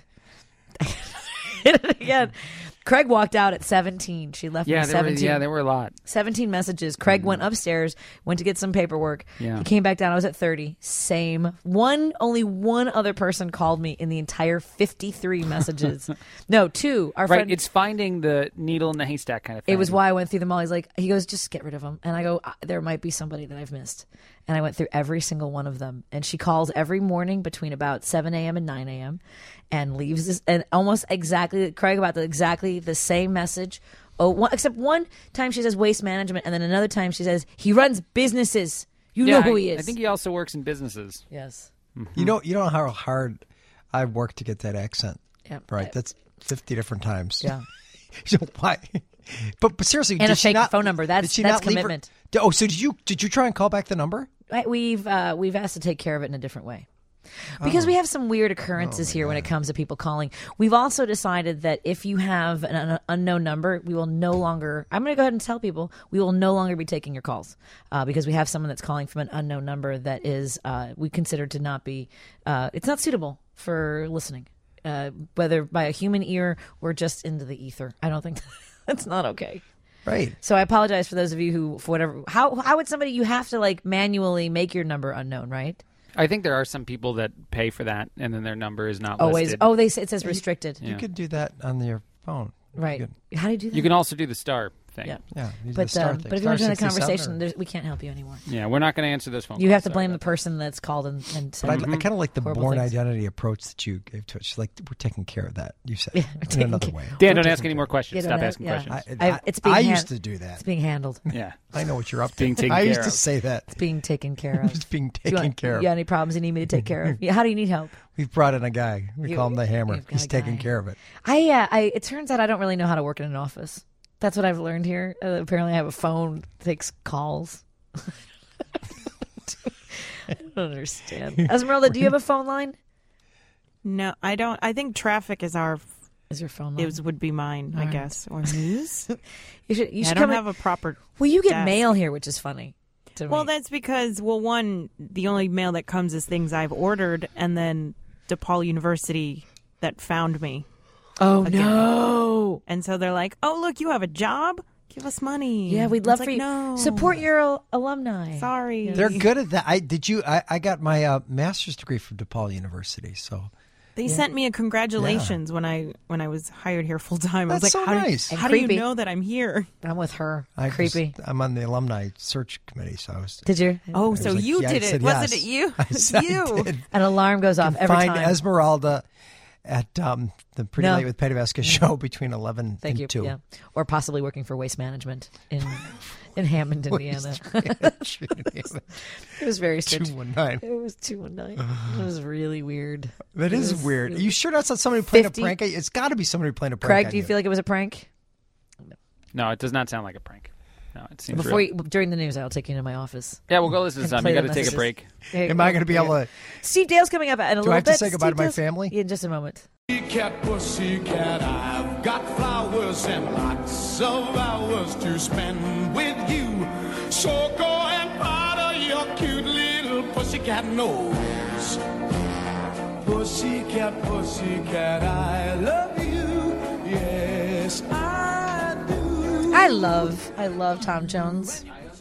Hit it again. Craig walked out at seventeen. She left Yeah, me there were, seventeen. yeah, there were a lot. seventeen messages. Craig went upstairs, went to get some paperwork. Yeah. He came back down. I was at thirty. Same. One, only one other person called me in the entire fifty-three messages. No, two. Our Right, friend. it's finding the needle in the haystack kind of thing. It was why I went through them all. He's like, he goes, just get rid of them. And I go, "Uh, there might be somebody that I've missed. And I went through every single one of them. And she calls every morning between about seven a.m. and nine a.m. and leaves this, and almost exactly, Craig, about the, exactly the same message. Oh, one, except one time she says waste management, and then another time she says he runs businesses. You Yeah, know who I- he is. I think he also works in businesses. Yes. You know, you know how hard I've worked to get that accent. Yeah. Right. That's fifty different times. Yeah. So why? But, but seriously, And did a she fake not, phone number. That's- did she that's not leave her- commitment. oh, so did you? Did you try and call back the number? I- We've uh, we've asked to take care of it in a different way. Because Oh. we have some weird occurrences here when it comes to people calling. We've also decided that if you have an un- unknown number, we will no longer, I'm going to go ahead and tell people, we will no longer be taking your calls uh, because we have someone that's calling from an unknown number that is, uh, we consider to not be, uh, it's not suitable for listening, uh, whether by a human ear or just into the ether. I don't think that's not okay. Right. So I apologize for those of you who, for whatever, how, how would somebody, you have to like manually make your number unknown, right? I think there are some people that pay for that, and then their number is not Always. listed. Oh, they say it says restricted. You could do that on your phone. Right. You could- How do you do that? You can also do the star thing. Yeah. Yeah. you do the But, star um, thing. but if you want to Star join the sixty-seven conversation, or- there's- we can't help you anymore. Yeah, we're not going to answer this phone You call. have to Sorry blame the about person that's called and, and But said I, I kind of like the horrible born things. identity approach that you gave to it. She's like, we're taking care of that. You said Yeah, in we're taking another care- way. Dan, We're don't taking ask any care more of it. questions. You Stop don't asking have- yeah. questions. I, I- it's being I hand- used to do that. It's being handled. Yeah. I know what you're up to. being taken I used care to of. say that. It's being taken care of. It's being Do you taken want- care of. You got any problems you need me to take care of? Yeah, how do you need help? We've brought in a guy. We You- call him the Hammer. you've got He's a taking guy. care of it. I, uh, I, it turns out I don't really know how to work in an office. That's what I've learned here. Uh, apparently, I have a phone that takes calls. I don't understand. Esmeralda, do you have a phone line? No, I don't. I think traffic is our Is your phone? It was, would be mine, I All right. guess, or news. You should. You Yeah, I should don't come. have in- a proper. well, you get desk. mail here, which is funny. To Well, me. that's because, well, one, the only mail that comes is things I've ordered, and then DePaul University that found me. Oh again. no! And so they're like, "Oh, look, you have a job. Give us money." Yeah, we'd It's love like, for you. No, Support your al- alumni. Sorry, They're good at that. I did you. I, I got my uh, master's degree from DePaul University. So They Yeah. sent me a congratulations when I when I was hired here full time. I was That's like, so "How, nice. do, And how do you creepy. know that I'm here?" I'm with her. I Creepy. Was, I'm on the alumni search committee. So I was. Did you? Oh, I so was like, you yeah, I did it? said Wasn't yes. it you? I said I you. did. An alarm goes off Can every find time. Esmeralda at um, the Pretty No. Late with Patty Vasquez show between eleven Thank and you. two. Yeah, or possibly working for Waste Management in in Hammond, Indiana. It was very strange. two one nine. It was two one nine. It was really weird. That It is was- weird. Are you sure that's not somebody playing fifty a prank? It's got to be somebody playing a prank. Craig, on do you feel like it was a prank? No, it does not sound like a prank. No, it seems Before real. you, during the news, I'll take you into my office. Yeah, we'll go listen to and some. play You the got to take a messages. break. Hey, Am I going to be able to? Steve Dale's coming up in a Do little I have to bit. say goodbye Steve to my Dale's- family? In just a moment. Pussycat, pussycat, I've got flowers and lots of hours to spend with you. So go and powder your cute little pussycat nose. Pussycat, pussycat, I love you. Yes, I do. I love, I love Tom Jones.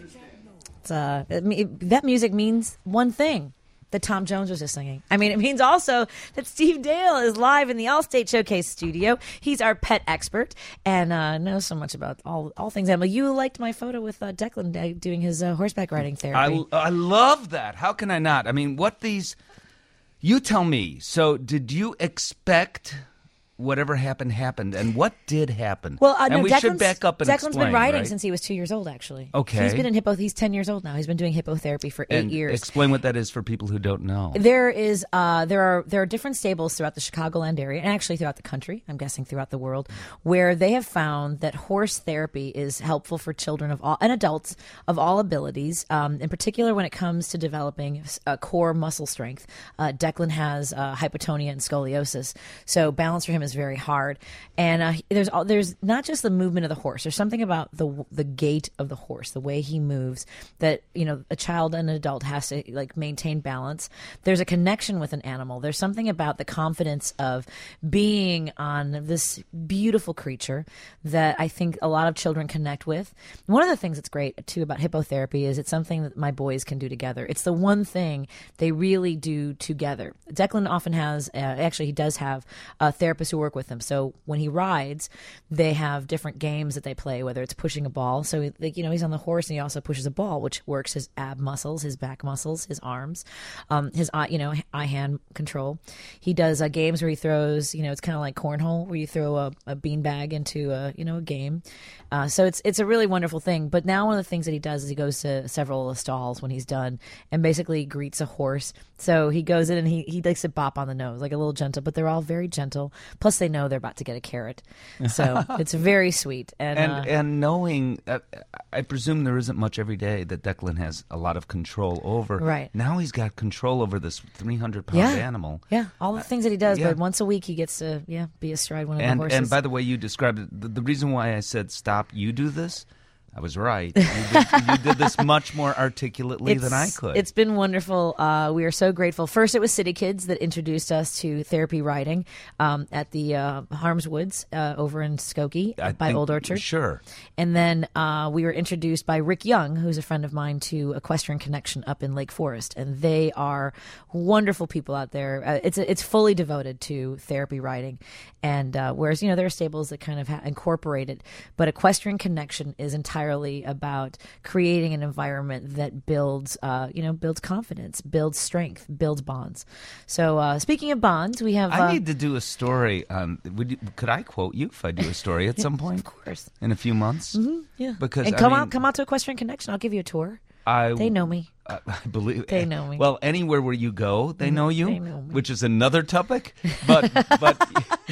It's, uh, it, me- that music means one thing. That Tom Jones was just singing. I mean, it means also that Steve Dale is live in the Allstate Showcase studio. He's our pet expert and uh, knows so much about all all things animal. You liked my photo with uh, Declan uh, doing his uh, horseback riding therapy. I, I love that. How can I not? I mean, what these... You tell me. So did you expect whatever happened happened? And what did happen? Well, uh, and no, we Declan's, should back up and Declan's explain, been riding right? since he was two years old, actually. Okay. He's been in hippo. He's ten years old now. He's been doing hippotherapy for eight and years. explain what that is for people who don't know. There is, uh, there are there are different stables throughout the Chicagoland area, and actually throughout the country. I'm guessing throughout the world, where they have found that horse therapy is helpful for children of all and adults of all abilities. Um, in particular, when it comes to developing uh, core muscle strength. Uh, Declan has uh, hypotonia and scoliosis, so balance for him is very hard. And uh, there's all, there's not just the movement of the horse. There's something about the the gait of the horse, the way he moves, that you know a child and an adult has to like maintain balance. There's a connection with an animal. There's something about the confidence of being on this beautiful creature that I think a lot of children connect with. One of the things that's great too about hippotherapy is it's something that my boys can do together. It's the one thing they really do together. Declan often has, uh, actually he does have uh, therapists who work with him. So when he rides, they have different games that they play, whether it's pushing a ball. So like, you know, he's on the horse and he also pushes a ball, which works his ab muscles, his back muscles, his arms, um, his eye, you know, eye hand control. He does uh, games where he throws, you know, it's kind of like cornhole where you throw a, a beanbag into a, you know, a game. Uh, so it's it's a really wonderful thing. But now one of the things that he does is he goes to several of the stalls when he's done and basically greets a horse. So he goes in and he, he likes to bop on the nose, like a little gentle, but they're all very gentle. Plus they know they're about to get a carrot. So it's very sweet. And And uh, and knowing, uh, I presume there isn't much every day that Declan has a lot of control over. Right. Now he's got control over this three hundred pound yeah, animal. yeah, all the things that he does, yeah. but once a week he gets to yeah be astride one of And the horses. and by the way, you described it. The, the reason why I said stop, you do this. I was right. You did, you did this much more articulately than I It's- could. It's been wonderful. Uh, we are so grateful. First, it was City Kids that introduced us to therapy riding um, at the uh, Harms Woods uh, over in Skokie I by think- Old Orchard. Sure. And then uh, we were introduced by Rick Young, who's a friend of mine, to Equestrian Connection up in Lake Forest, and they are wonderful people out there. Uh, it's it's fully devoted to therapy riding, and uh, whereas you know there are stables that kind of ha- incorporate it, but Equestrian Connection is entirely about creating an environment that builds, uh, you know, builds confidence, builds strength, builds bonds. So uh, speaking of bonds, we have. I uh, need to do a story. Um, would you, could I quote you if I do a story at some point? Of course. In a few months. Mm-hmm, yeah. Because and I come mean, out, come out to Equestrian Connection. I'll give you a tour. I, They know me. I, I believe They know me. Well, anywhere where you go, they know you, They know me. which is another topic. But but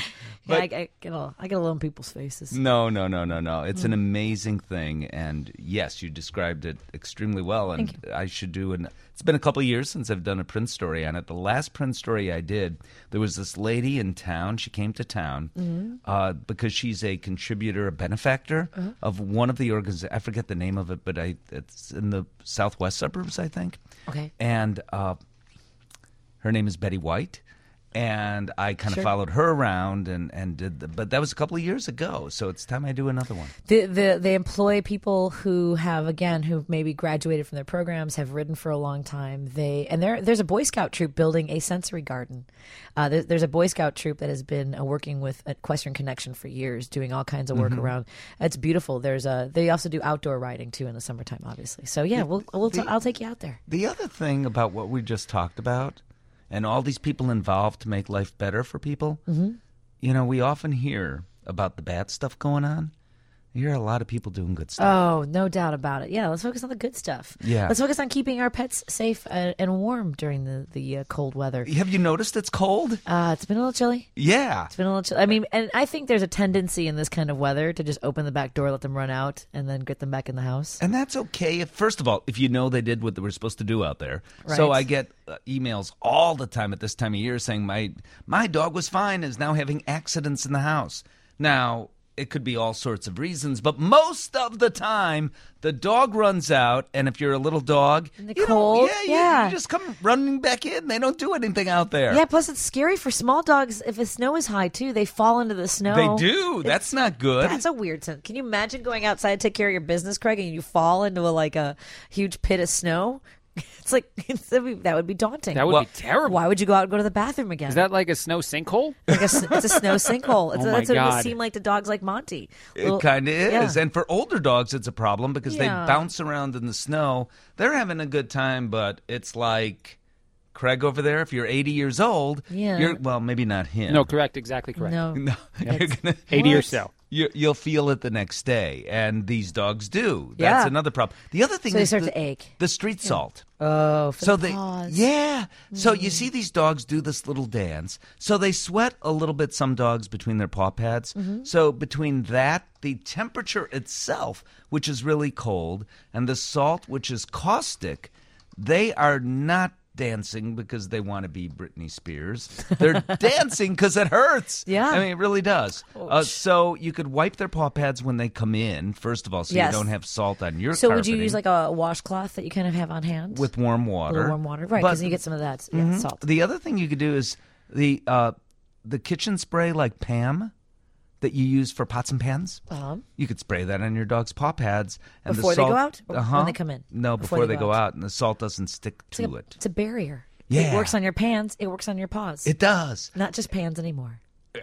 Yeah, But- I, I get a, I get a little in people's faces. No, no, no, no, no. It's Mm. an amazing thing, and yes, you described it extremely well. And Thank I should do an. It's been a couple of years since I've done a Prince story on it. The last Prince story I did, there was this lady in town. She came to town Mhm. uh, because she's a contributor, a benefactor Uh-huh. of one of the organizations. I forget the name of it, but I it's in the southwest suburbs, I think. Okay. And uh, her name is Betty White. And I kind of Sure. followed her around and, and did the, but that was a couple of years ago, so it's time I do another one. The, the, they employ people who have, again, who maybe graduated from their programs, have ridden for a long time. They and there, there's a Boy Scout troop building a sensory garden. Uh, there, there's a Boy Scout troop that has been uh, working with Equestrian Connection for years, doing all kinds of work Mhm. around. It's beautiful. There's a. They also do outdoor riding too in the summertime, obviously. So yeah, we'll, we'll t- I'll take you out there. The other thing about what we just talked about and all these people involved to make life better for people, Mhm. you know, we often hear about the bad stuff going on. You hear a lot of people doing good stuff. Oh, no doubt about it. Yeah, let's focus on the good stuff. Yeah. Let's focus on keeping our pets safe uh, and warm during the, the uh, cold weather. Have you noticed it's cold? Uh, it's been a little chilly. Yeah. It's been a little chilly. I mean, and I think there's a tendency in this kind of weather to just open the back door, let them run out, and then get them back in the house. And that's okay. If, first of all, if you know they did what they were supposed to do out there. So Right. I get uh, emails all the time at this time of year saying my my dog was fine, is now having accidents in the house. Now, it could be all sorts of reasons, but most of the time, the dog runs out, and if you're a little dog, In the you don't- cold, yeah, you- yeah. You, just come running back in. They don't do anything out there. Yeah, plus it's scary for small dogs. If the snow is high, too, they fall into the snow. They do. That's not good. That's a weird sense. Can you imagine going outside to take care of your business, Craig, and you fall into a, like a huge pit of snow? It's like it's, that would be- that would be daunting. That would be terrible. Why would you go out and go to the bathroom again? Is that like a snow sinkhole? Like a, s- it's a snow sinkhole. It's, Oh my that's what it God. would seem like to dogs like Monty. Little- It kind of yeah. is. And for older dogs, it's a problem because Yeah. they bounce around in the snow. They're having a good time, but it's like Craig over there. If you're eighty years old, Yeah. you're, well, maybe not him. No, correct. Exactly correct. No. No, Yep. you're gonna, eighty or so. You, you'll feel it the next day, and these dogs do. Yeah. That's another problem. The other thing So they is start the, to ache. the street salt. Oh, for so the they, paws. yeah. So Mm. you see these dogs do this little dance. So they sweat a little bit. Some dogs between their paw pads. Mhm. So between that, the temperature itself, which is really cold, and the salt, which is caustic, they are not dancing because they want to be Britney Spears. They're dancing because it hurts. Yeah. I mean, it really does. Uh, so you could wipe their paw pads when they come in, first of all, so Yes. you don't have salt on your So would carpeting. you use like a washcloth that you kind of have on hand? With warm A water. little warm water, right? But- Because you get some of that yeah, Mhm. salt. The other thing you could do is the uh, the kitchen spray like Pam that you use for pots and pans. Um, You could spray that on your dog's paw pads. And Before the they salt, go out or when uh-huh. they come in? No, Before before, they they, go go out. out. and the salt doesn't stick it's, to like a, it. it's a barrier. Yeah. It works on your pans. It works on your paws. It does. Not just pans anymore.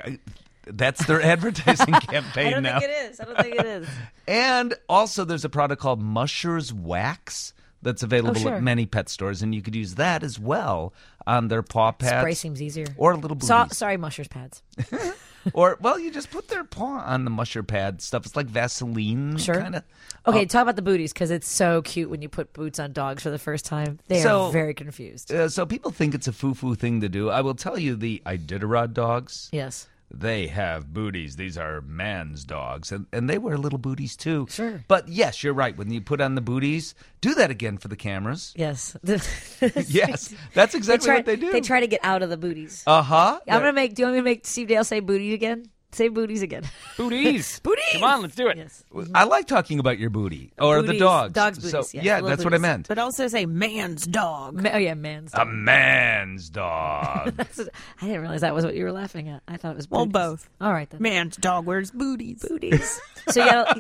That's their advertising campaign I don't now. think it is. I don't think it is. And also, there's a product called Musher's Wax that's available Oh, sure. at many pet stores, and you could use that as well on their paw pads. Spray seems easier. Or little booties. So, sorry, mushers pads. Or, well, you just put their paw on the musher pad stuff. It's like Vaseline Sure. kind of. Okay, talk about the booties because it's so cute when you put boots on dogs for the first time. They So- are very confused. Uh, so people think it's a foo-foo thing to do. I will tell you, the Iditarod dogs, Yes. they have booties. These are man's dogs, and, and they wear little booties too. Sure. But yes, you're right. When you put on the booties, do that again for the cameras. Yes. Yes, that's exactly try, what they do. They try to get out of the booties. Uh-huh. I'm gonna make. Do you want me to make Steve Dale say booty again? Say booties again. Booties. Booties. Come on, let's do it. Yes. I like talking about your booty or the Booties. dogs. Dogs' So, booties, yeah. yeah, Little that's what I booties. meant. But also say man's dog. Ma- oh yeah, man's. A man's dog. That's what- I didn't realize that was what you were laughing at. I thought it was Well, booties. both. All right then. Man's dog wears booties. Booties. So yeah.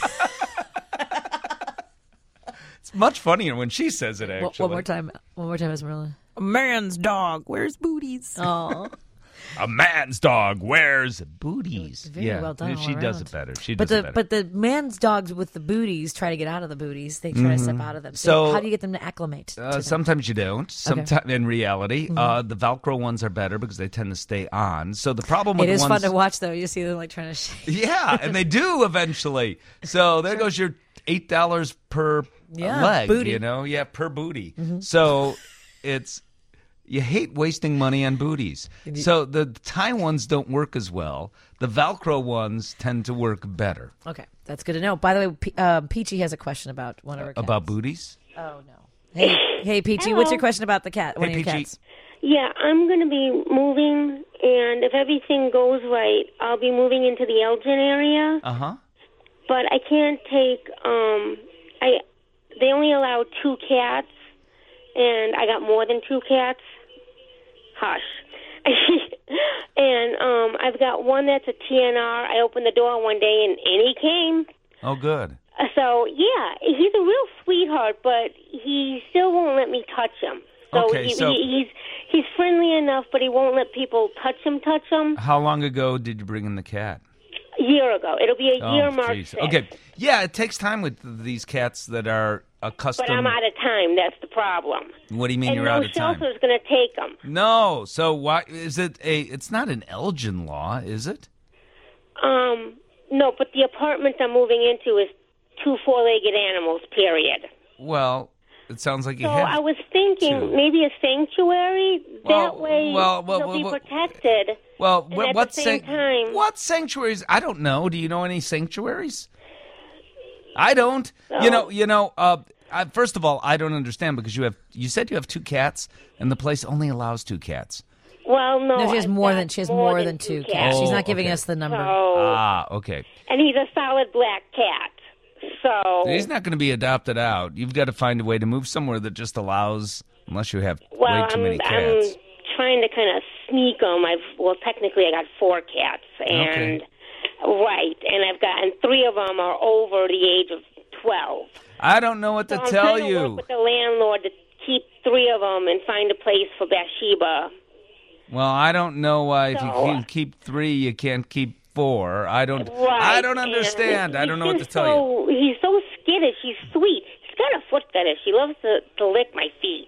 It's much funnier when she says it, one, actually. one more time. One more time, Esmeralda. A man's dog wears booties. Oh. A man's dog wears booties. Very yeah, well done. She all does around. it better. She but does the it better. but the man's dogs with the booties try to get out of the booties. They try to step out of them. So, Mm-hmm. So- how do you get them to acclimate? to Uh, them? sometimes you don't. Sometimes in reality, Mhm. uh, the Velcro ones are better because they tend to stay on. So the problem with It is the fun ones, to watch though. You see them like trying to shake. yeah, and they do eventually. So there goes your eight dollars per uh, Yeah, leg. booty. You know, yeah, per booty. Mhm. So it's you hate wasting money on booties. So the tie ones don't work as well. The Velcro ones tend to work better. Okay, that's good to know. By the way, Pe- uh, Peachy has a question about one of her cats. About booties? Oh, no. Hey, hey, Peachy, Hello. what's your question about the cat? One Hey, of your Peachy. cats. Yeah, I'm going to be moving, and if everything goes right, I'll be moving into the Elgin area. Uh-huh. But I can't take. Um, I they only allow two cats, and I got more than two cats. Hush. and um, I've got one that's a T N R. I opened the door one day, and, and he came. Oh, good. Uh, So yeah, he's a real sweetheart, but he still won't let me touch him. So, Okay, he, so- he, he's he's friendly enough, but he won't let people touch him. Touch him. How long ago did you bring in the cat? A year ago, it'll be a Oh, year March jeez. fifth. Okay. Yeah, it takes time with these cats that are accustomed. But I'm out of time. That's the problem. What do you mean and you're no out of time? shelter's going to take them. No. So why is it a? It's not an Elgin law, is it? Um, no, but the apartment I'm moving into is two four-legged animals. Period. Well, it sounds like you So have. I was thinking two. maybe a sanctuary. Well, that way well, well, he'll well, be well- protected. Well, and what at what, the same sanct- time, what sanctuaries? I don't know. Do you know any sanctuaries? I don't. You know. You know. Uh, I, first of all, I don't understand because you have. You said you have two cats, and the place only allows two cats. Well, no, No, she has I've more got than she has more more than than two two cats. cats. She's Oh, not giving okay. us the number. So, Ah, okay. and he's a solid black cat. So He's not going to be adopted out. You've got to find a way to move somewhere that just allows, unless you have well, way too I'm, many cats. I'm trying to kind of sneak them. I've well, technically, I got four cats, and right, and I've got and three of them are over the age of twelve. I don't know what to so I'm tell trying to you. work with the landlord to keep three of them and find a place for Bathsheba. Well, I don't know why if you So- can keep three, you can't keep four. I don't. Right. I don't and understand. I don't know what to he's tell you. so, He's so skittish. He's sweet. He's got a foot fetish. He loves to, to lick my feet.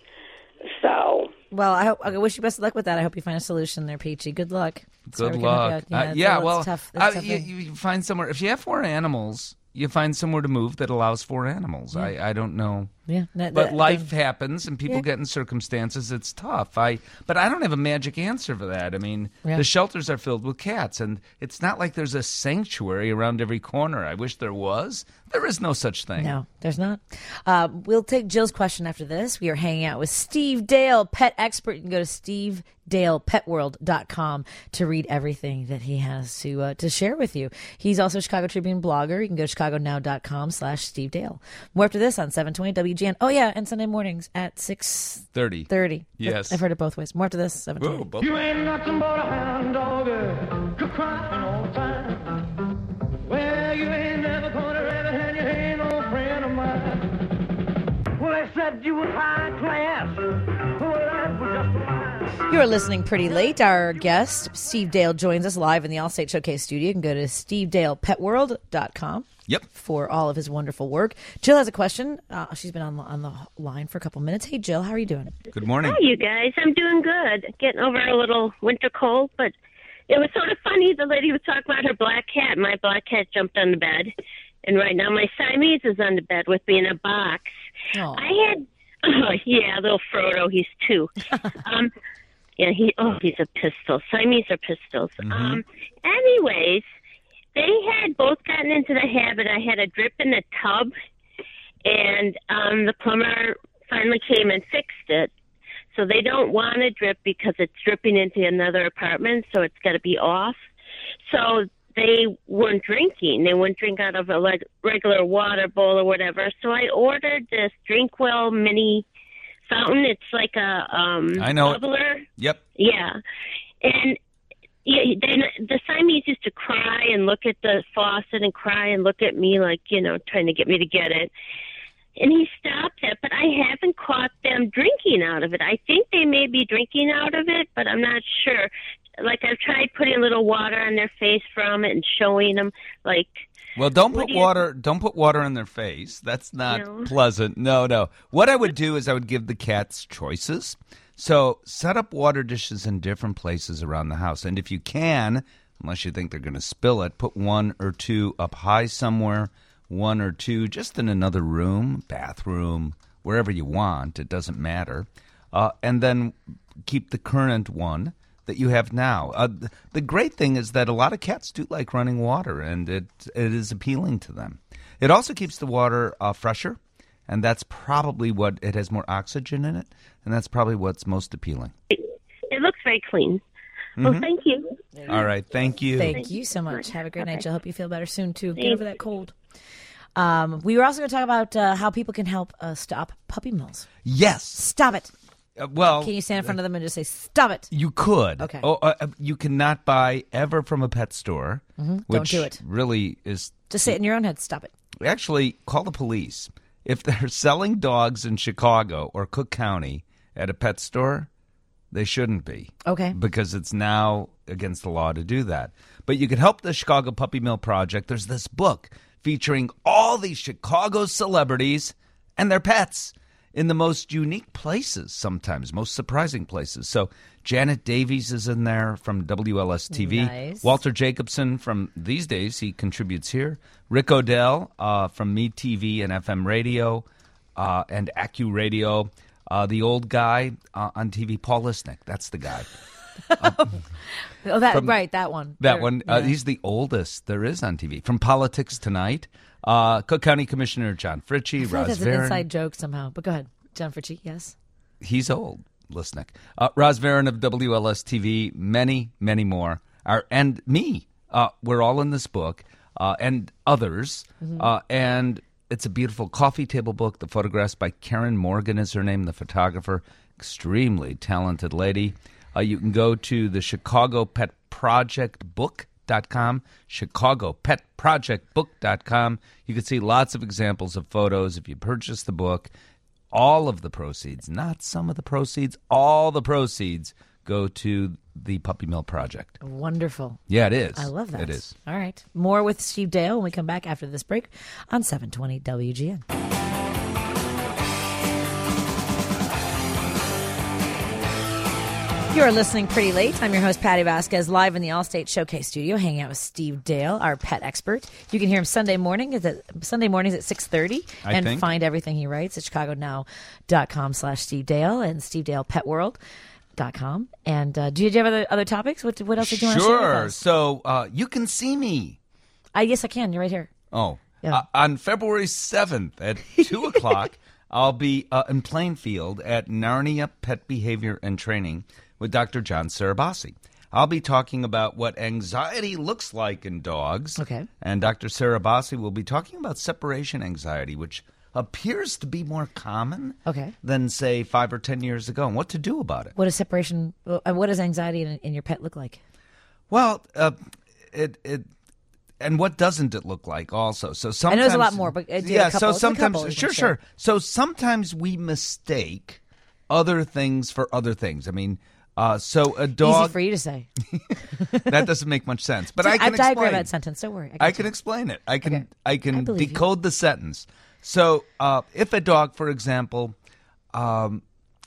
So Well, I hope I wish you best of luck with that. I hope you find a solution there, Peachy. Good luck. Sorry Good we couldn't help you luck. out. Uh, it's- yeah, it's well, tough. It's uh, tough you, thing. you find somewhere. If you have four animals, you find somewhere to move that allows four animals. Yeah. I, I don't know. Yeah, that- but that- life happens, and people Yeah. get in circumstances. It's tough. I, but I don't have a magic answer for that. I mean, Yeah. the shelters are filled with cats, and it's not like there's a sanctuary around every corner. I wish there was. There is no such thing. No, there's not. Uh, we'll take Jill's question after this. We are hanging out with Steve Dale, pet expert. You can go to steve dale pet world dot com to read everything that he has to uh, to share with you. He's also a Chicago Tribune blogger. You can go to chicago now dot com slash Steve Dale. More after this on seven twenty W G N. Oh, yeah, and Sunday mornings at six thirty. thirty. Yes. I've heard it both ways. More after this, seven twenty. Whoa, both You ain't nothing but a hound dog, you're crying all the time. Well, you ain't never gonna rabbit and you ain't no friend of mine. Well, they said you was high class. Well, that was just a lie. You are listening pretty late. Our guest, Steve Dale, joins us live in the Allstate Showcase studio. You can go to steve dale pet world dot com. Yep. For all of his wonderful work. Jill has a question. Uh, she's been on, on the line for a couple minutes. Hey, Jill, how are you doing? Good morning. Hi, you guys. I'm doing good. Getting over a little winter cold, but it was sort of funny. The lady was talking about her black cat. My black cat jumped on the bed, and right now my Siamese is on the bed with me in a box. Aw. I had, oh, yeah, little Frodo. He's two. um, yeah, he. Oh, he's a pistol. Siamese are pistols. Um, anyways. They had both gotten into the habit. I had a drip in the tub, and um, the plumber finally came and fixed it. So they don't want a drip because it's dripping into another apartment, so it's got to be off. So they weren't drinking. They wouldn't drink out of a leg- regular water bowl or whatever. So I ordered this Drinkwell mini fountain. It's like a um, I know it. bubbler. Yep. Yeah. And yeah, then the Siamese used to cry and look at the faucet and cry and look at me like, you know, trying to get me to get it. And he stopped it, but I haven't caught them drinking out of it. I think they may be drinking out of it, but I'm not sure. Like, I've tried putting a little water on their face from it and showing them, like... Well, don't What put do you- water. Don't put water in their face. That's not No. pleasant. No, no. What I would do is I would give the cats choices. So set up water dishes in different places around the house, and if you can, unless you think they're going to spill it, put one or two up high somewhere, one or two just in another room, bathroom, wherever you want. It doesn't matter. uh, and then keep the current one that you have now. Uh, th- the great thing is that a lot of cats do like running water, and it it is appealing to them. It also keeps the water uh, fresher, and that's probably what, it has more oxygen in it, and that's probably what's most appealing. It looks very clean. Well, Mhm. thank you. All right, thank you. Thank you so much. Have a great night, Okay. Jill. Hope you feel better soon, too. Get Thank over that cold. Um, we were also going to talk about uh, how people can help uh, stop puppy mills. Yes. Stop it. Uh, well, Can you stand in front of them and just say, stop it? you could. Okay. Oh, uh, uh, you cannot buy ever from a pet store, Mhm. Don't which do it. really is. Just say it in your own head. Stop it. Actually, call the police. If they're selling dogs in Chicago or Cook County at a pet store, they shouldn't be. Okay. Because it's now against the law to do that. But you can help the Chicago Puppy Mill Project. There's this book featuring all these Chicago celebrities and their pets in the most unique places sometimes, most surprising places. So Janet Davies is in there from W L S T V. Nice. Walter Jacobson from these days, he contributes here. Rick Odell uh, from Me T V and F M Radio uh, and Accu Radio. Uh, the old guy uh, on T V, Paul Lisnick. That's the guy. Oh, that From- right, that one. That There- one. Uh, yeah. he's the oldest there is on T V. From Politics Tonight, uh, Cook County Commissioner John Fritchie, I feel like Roz that's an Varon. inside joke somehow. But go ahead. John Fritchie, yes. He's old, Lisnick. Uh, Roz Varon of W L S T V, many, many more. Are, and me. Uh, we're all in this book, uh, and others. Mhm. Uh, and it's a beautiful coffee table book. The photographs by Karen Morgan is her name, the photographer. Extremely talented lady. Uh, you can go to the Chicago Pet Project Book dot com, Chicago Pet Project Book dot com. You can see lots of examples of photos if you purchase the book. All of the proceeds, not some of the proceeds, all the proceeds go to the Puppy Mill Project. Wonderful. Yeah, it is. I love that. It is. All right. More with Steve Dale when we come back after this break on seven twenty W G N. You are listening Pretty Late. I'm your host, Patty Vasquez, live in the Allstate Showcase studio, hanging out with Steve Dale, our pet expert. You can hear him Sunday morning at Sunday mornings at six thirty, I and think. find everything he writes at chicagonow.com slash Steve Dale and Steve Dale Pet World dot com. And uh, do you have other other topics? What what else did you want to share with Sure. us? So uh, you can see me. Uh, yes, I can. You're right here. Oh, Yeah. uh, on February seventh at two o'clock, I'll be uh, in Plainfield at Narnia Pet Behavior and Training with Doctor John Sarabasi. I'll be talking about what anxiety looks like in dogs. Okay. And Doctor Sarabasi will be talking about separation anxiety, which appears to be more common Okay. than, say, five or ten years ago, and what to do about it. What does separation, uh, what does anxiety in, in your pet look like? Well, uh, it it and what doesn't it look like also? So I sometimes know there's a lot more, but uh, do you yeah. have a couple- So a sometimes, couple you sure, can share. sure. So sometimes we mistake other things for other things. I mean, uh, so a dog. Easy for you to say. That doesn't make much sense, but I I've can diagrammed explain that sentence. Don't worry. I can explain it. I can Okay. I can I believe you. decode the sentence. So uh, if a dog, for example, um,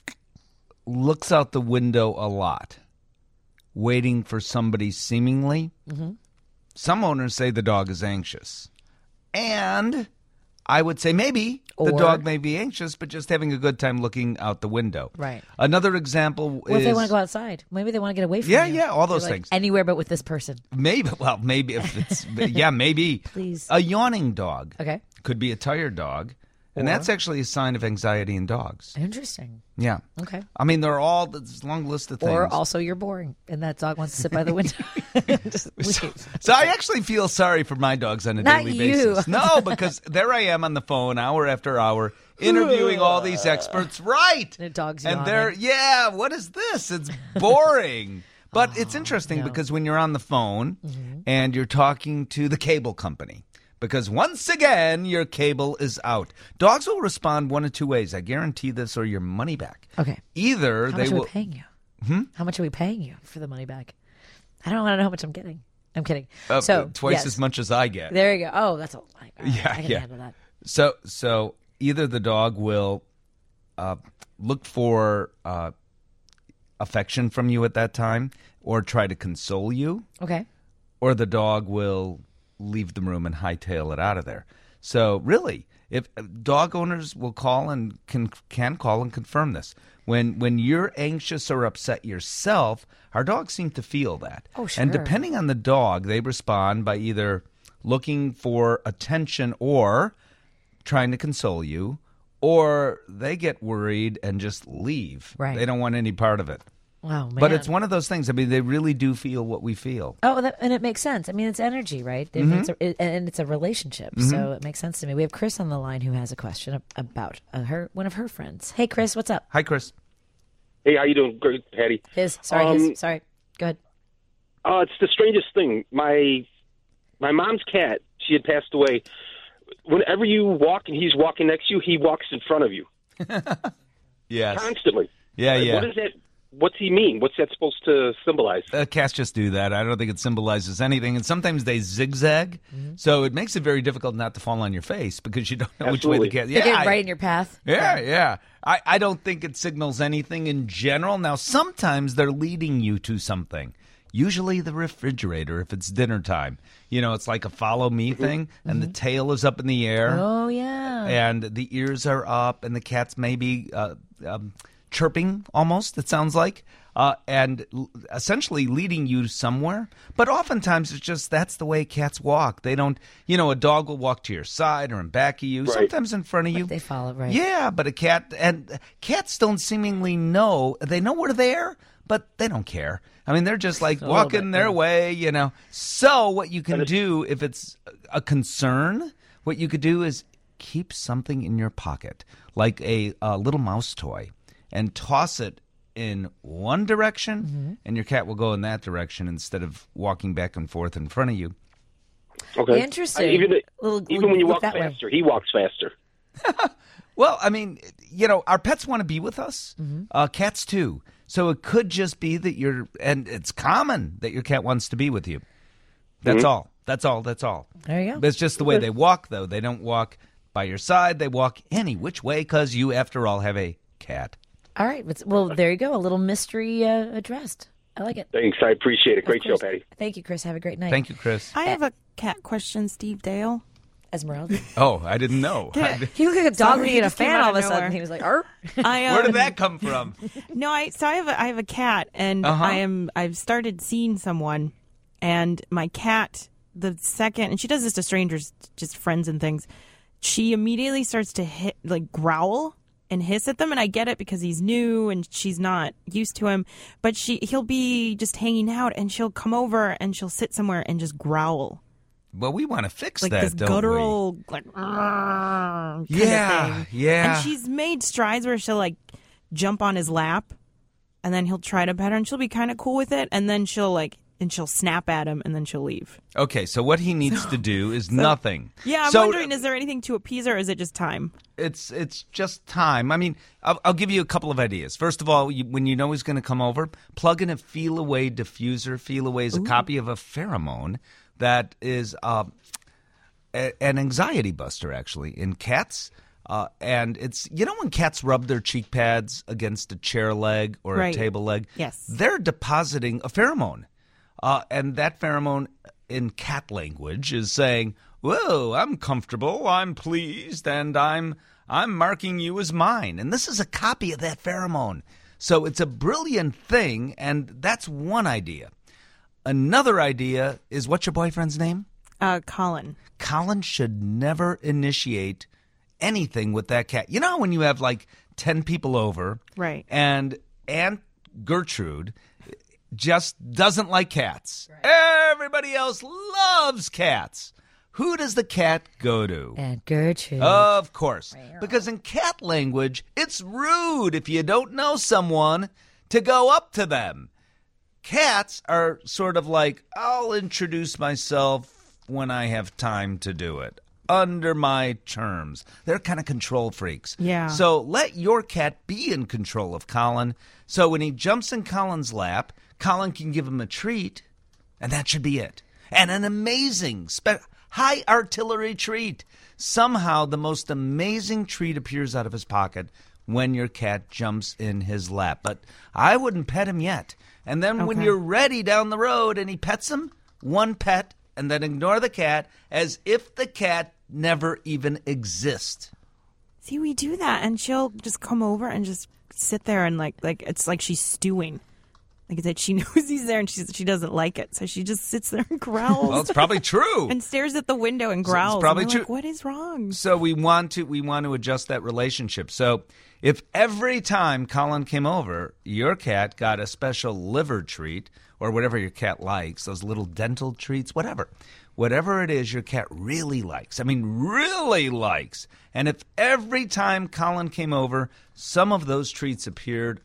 looks out the window a lot, waiting for somebody seemingly, Mhm. some owners say the dog is anxious. And I would say maybe the Or- dog may be anxious, but just having a good time looking out the window. Right. Another example What if is they want to go outside? Maybe they want to get away from Yeah, you. yeah, all those You're like, things. Anywhere but with this person. Maybe, well, maybe if it's, yeah, maybe. Please. A yawning dog. Okay. Could be a tired dog. And Or- that's actually a sign of anxiety in dogs. Interesting. Yeah. Okay. I mean, they're all, there's a long list of things. Or also you're boring and that dog wants to sit by the window. Just leave. So I actually feel sorry for my dogs on a Not daily you. basis. No, because there I am on the phone hour after hour interviewing all these experts. Right. The dog's And they're, yawning. yeah, what is this? It's boring. But Oh, it's interesting because when you're on the phone and you're talking to the cable company, because once again, your cable is out. Dogs will respond one of two ways. I guarantee this, or your money back. Okay. Either How they much will. are we paying you? Hmm? How much are we paying you for the money back? I don't want to know how much I'm getting. I'm kidding. Uh, so twice yes. as much as I get. There you go. Oh, that's all. Right. All right. Yeah, I can yeah. handle that. So, so either the dog will uh, look for uh, affection from you at that time, or try to console you, Okay. or the dog will leave the room and hightail it out of there. So really, if dog owners will call and can can call and confirm this. When when you're anxious or upset yourself, our dogs seem to feel that. Oh, sure. And depending on the dog, they respond by either looking for attention or trying to console you, or they get worried and just leave. Right. They don't want any part of it. Wow, man. But it's one of those things. I mean, they really do feel what we feel. Oh, that, and it makes sense. I mean, it's energy, right? I mean, Mhm. it's a, it, and it's a relationship, Mhm. so it makes sense to me. We have Chris on the line who has a question ab- about uh, her one of her friends. Hey, Chris, what's up? Hi, Chris. Hey, how you doing? Great, Patty. His, sorry, Um, his, sorry. Go ahead. Uh, it's the strangest thing. My my mom's cat, she had passed away. Whenever you walk and he's walking next to you, he walks in front of you. Yes. Constantly. Yeah, yeah. What is that? What's he mean? What's that supposed to symbolize? Uh, cats just do that. I don't think it symbolizes anything. And sometimes they zigzag, so it makes it very difficult not to fall on your face because you don't know which way the cat. They get I- right in your path. Yeah, yeah. I, I don't think it signals anything in general. Now, sometimes they're leading you to something. Usually the refrigerator if it's dinner time. You know, it's like a follow me thing, and the tail is up in the air. Oh, yeah. And the ears are up, and the cat's maybe uh, um, chirping almost, it sounds like, uh, and l- essentially leading you somewhere. But oftentimes it's just that's the way cats walk. They don't, you know, a dog will walk to your side or in back of you, Right. sometimes in front of you. They follow, right? Yeah, but a cat, and cats don't seemingly know, they know we're there, but they don't care. I mean, they're just like A little walking bit, their yeah. way, you know. So what you can do if it's a concern, what you could do is keep something in your pocket, like a, a little mouse toy, and toss it in one direction, Mm-hmm. and your cat will go in that direction instead of walking back and forth in front of you. Okay. Interesting. Uh, even Little- even when you look walk that way. faster, he walks faster. Well, I mean, you know, our pets want to be with us. Uh, cats too. So it could just be that you're, and it's common that your cat wants to be with you. That's Mhm. all. That's all. That's all. There you go. It's just the way they walk, though. They don't walk by your side. They walk any which way because you, after all, have a cat. All right. but- Well, there you go. A little mystery uh, addressed. I like it. Thanks, I appreciate it. Great show, course. Patty. Thank you, Chris. Have a great night. Thank you, Chris. I have a cat question, Steve Dale. Esmeralda. Oh, I didn't know. He looked like a dog Sorry, being a just came fan out all of of a sudden. nowhere. He was like, "Arr." I, um, Where did that come from? No, I so I have a, I have a cat, and Uh-huh. I am I've started seeing someone, and my cat the second, and she does this to strangers, just friends and things. She immediately starts to hit like growl and hiss at them, and I get it because he's new and she's not used to him. But she he'll be just hanging out, and she'll come over and she'll sit somewhere and just growl. Well, we want to fix Like that, this don't guttural, like, kind Yeah, of thing. yeah. And she's made strides where she'll like jump on his lap, and then he'll try to pet her, and she'll be kind of cool with it, and then she'll like, and she'll snap at him, and then she'll leave. we? Okay, so what he needs to do is nothing. Yeah, I'm So- wondering, is there anything to appease her, or is it just time? It's it's just time. I mean, I'll, I'll give you a couple of ideas. First of all, you, when you know he's going to come over, plug in a Feel Away diffuser. Feel Away is a copy of a pheromone that is uh, a, an anxiety buster, actually, in cats. Uh, and it's, you know, when cats rub their cheek pads against a chair leg or Right. a table leg? Yes. They're depositing a pheromone. Uh, and that pheromone in cat language is saying, whoa, I'm comfortable, I'm pleased, and I'm I'm marking you as mine. And this is a copy of that pheromone. So it's a brilliant thing, and that's one idea. Another idea is, what's your boyfriend's name? Uh, Colin. Colin should never initiate anything with that cat. You know when you have like ten people over, Right. and Aunt Gertrude just doesn't like cats. Everybody else loves cats. Who does the cat go to? And Gertrude. Of course. Because in cat language, it's rude if you don't know someone to go up to them. Cats are sort of like, I'll introduce myself when I have time to do it, under my terms. They're kind of control freaks. Yeah. So let your cat be in control of Colin. So when he jumps in Colin's lap, Colin can give him a treat, and that should be it. And an amazing, spe- high artillery treat. Somehow the most amazing treat appears out of his pocket when your cat jumps in his lap. But I wouldn't pet him yet. And then when Okay. you're ready down the road and he pets him, one pet, and then ignore the cat as if the cat never even exist. See, we do that, and she'll just come over and just sit there and like, like it's like she's stewing. Like I said, she knows he's there, and she she doesn't like it, so she just sits there and growls. Well, it's probably true. And stares at the window and growls. It's probably and true. Like, what is wrong? So we want to we want to adjust that relationship. So if every time Colin came over, your cat got a special liver treat or whatever your cat likes, those little dental treats, whatever. Whatever it is your cat really likes, I mean really likes, and if every time Colin came over, some of those treats appeared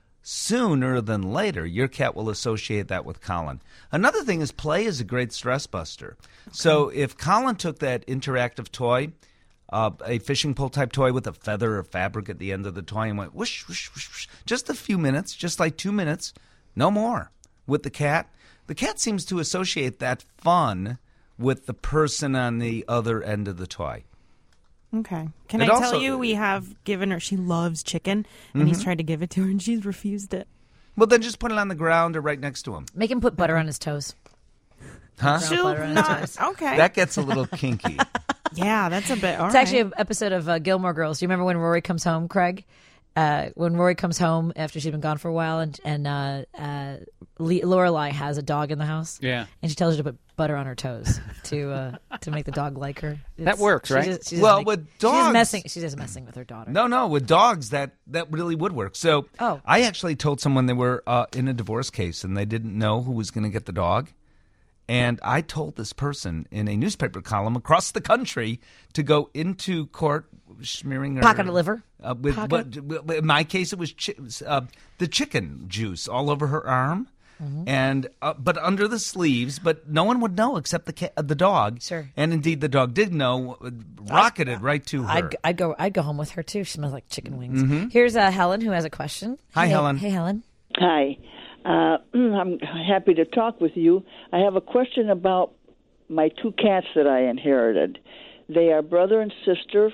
sooner than later, your cat will associate that with Colin. Another thing is play is a great stress buster. Okay. So if Colin took that interactive toy, uh, a fishing pole type toy with a feather or fabric at the end of the toy and went whoosh, whoosh, whoosh, whoosh, just a few minutes, just like two minutes, no more, with the cat, the cat seems to associate that fun with the person on the other end of the toy. Okay. Can It I also- tell you, we have given her, she loves chicken, and he's Mhm. tried to give it to her, and she's refused it. Well, then just put it on the ground or right next to him. Make him put butter on his toes. Huh? She'll butter on his not- toes. okay. That gets a little kinky. Yeah, that's a bit, all It's right. actually an episode of uh, Gilmore Girls. Do you remember when Rory comes home, Craig? Uh, when Rory comes home after she's been gone for a while, and and uh, uh, Le- Lorelai has a dog in the house. Yeah. and she tells her to put butter on her toes to uh, to make the dog like her. That works, she's right? just- she's just Well, make- with she's dogs- just messing. She's just messing with her daughter. No, no, with dogs, that, that really would work. So Oh. I actually told someone they were uh, in a divorce case and they didn't know who was going to get the dog. And I told this person in a newspaper column across the country to go into court smearing her Pocket of liver? Uh, with Pocket? what, in my case, it was chi- uh, the chicken juice all over her arm, Mhm. and uh, but under the sleeves. But no one would know except the ca- the dog. Sure. And indeed, the dog did know. uh, Rocketed right to her. I'd, I'd go. I'd go home with her too. She smells like chicken wings. Mhm. Here's uh, Helen who has a question. Hi, Hey- Helen. Hey, Helen. Hi. Uh, I'm happy to talk with you. I have a question about my two cats that I inherited. They are brother and sister,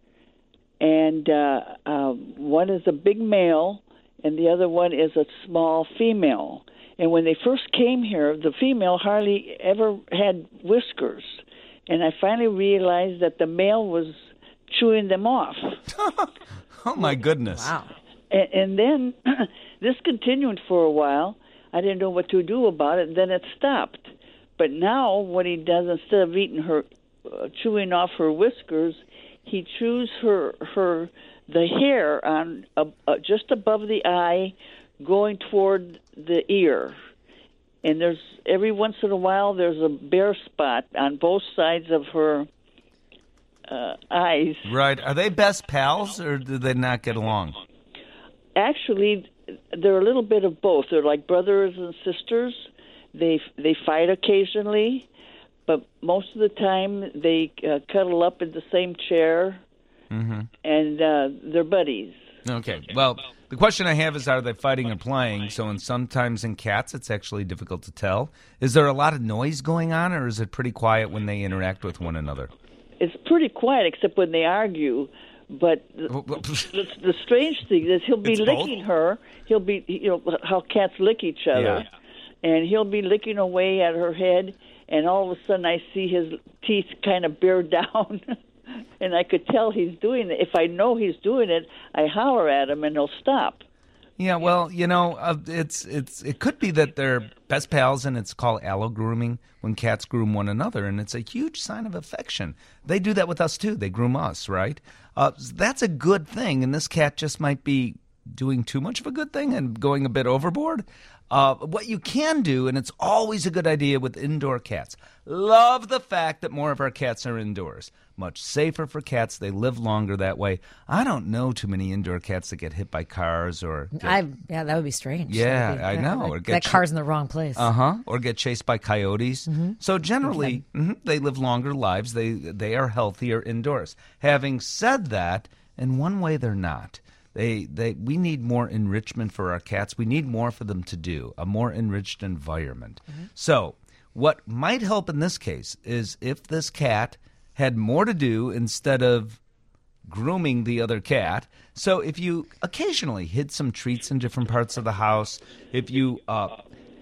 and uh, uh, one is a big male, and the other one is a small female. And when they first came here, the female hardly ever had whiskers. And I finally realized that the male was chewing them off. Oh, my goodness. Wow. And, and then this continued for a while. I didn't know what to do about it. Then it stopped. But now what he does, instead of eating her, uh, chewing off her whiskers, he chews her her the hair on uh, uh, just above the eye, going toward the ear. And there's every once in a while there's a bare spot on both sides of her uh, eyes. Right. Are they best pals or do they not get along? Actually, they're a little bit of both. They're like brothers and sisters. They they fight occasionally, but most of the time they uh, cuddle up in the same chair, Mm-hmm. and uh, they're buddies. Okay. Well, the question I have is, are they fighting or playing? So in, sometimes in cats, it's actually difficult to tell. Is there a lot of noise going on, or is it pretty quiet when they interact with one another? It's pretty quiet except when they argue. But the, the, the strange thing is he'll be It's licking both? her. He'll be, you know, how cats lick each other. And he'll be licking away at her head, and all of a sudden I see his teeth kind of bear down. And I could tell he's doing it. If I know he's doing it, I holler at him, and he'll stop. Yeah, well, you know, uh, it's it's it could be that they're best pals, and it's called allo grooming when cats groom one another, and it's a huge sign of affection. They do that with us too. They groom us, right? Uh, that's a good thing, and this cat just might be doing too much of a good thing and going a bit overboard. Uh, what you can do, and it's always a good idea with indoor cats. Love the fact that more of our cats are indoors. Much safer for cats. They live longer that way. I don't know too many indoor cats that get hit by cars or get, I yeah, that would be strange. Yeah, That'd be- I know. Or That, get that ch- car's in the wrong place. Uh huh. Or get chased by coyotes. Mhm. So generally, mhm, they live longer lives. They they are healthier indoors. Having said that, in one way, they're not. They they we need more enrichment for our cats. We need more for them to do. A more enriched environment. So what might help in this case is if this cat had more to do instead of grooming the other cat. So if you occasionally hid some treats in different parts of the house, if you uh,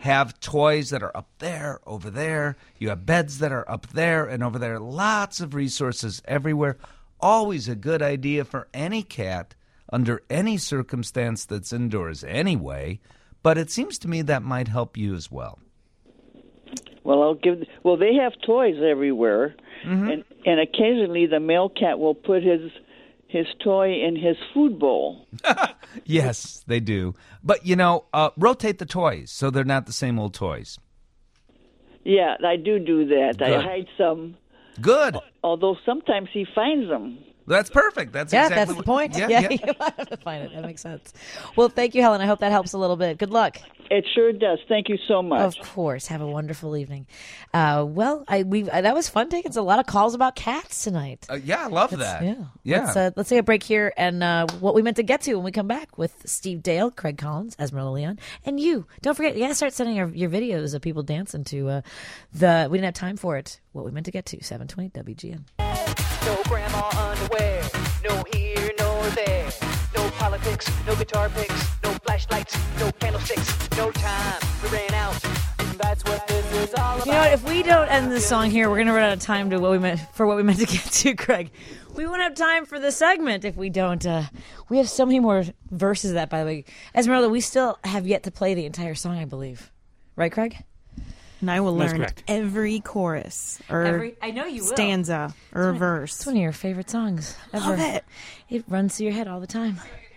have toys that are up there, over there. You have beds that are up there and over there. Lots of resources everywhere. Always a good idea for any cat under any circumstance that's indoors anyway. But it seems to me that might help you as well. Well, I'll give. Well, they have toys everywhere, Mm-hmm. and and occasionally the male cat will put his his toy in his food bowl. Yes, they do. But, you know, uh, rotate the toys so they're not the same old toys. Yeah, I do do that. Good. I hide some. Good. Although sometimes he finds them. That's perfect. That's yeah, exactly that's the what- point. Yeah, Yeah, yeah. you have to find it. That makes sense. Well, thank you, Helen. I hope that helps a little bit. Good luck. It sure does. Thank you so much. Of course. Have a wonderful evening. Uh, well, I we uh, that was fun taking a lot of calls about cats tonight. Uh, yeah, I love Let's- that. Yeah. Yeah. Let's, uh, let's take a break here and uh, what we meant to get to when we come back with Steve Dale, Craig Collins, Esmeralda Leon, and you. Don't forget, you got to start sending your, your videos of people dancing to uh, the, we didn't have time for it, what we meant to get to, seven twenty W G N. No grandma underwear, no here, no there. No politics, no guitar picks, no flashlights, no candlesticks, no time. We ran out. That's what this is all about. You know what? If we don't end this song here, we're going to run out of time to what we meant for what we meant to get to, Craig. We won't have time for the segment if we don't. Uh, we have so many more verses of that, by the way. Esmeralda, we still have yet to play the entire song, I believe. Right, Craig? And I will That's learn correct. every chorus or Every- I know you will. stanza or It's one- verse. It's one of your favorite songs ever. Love it. It runs through your head all the time.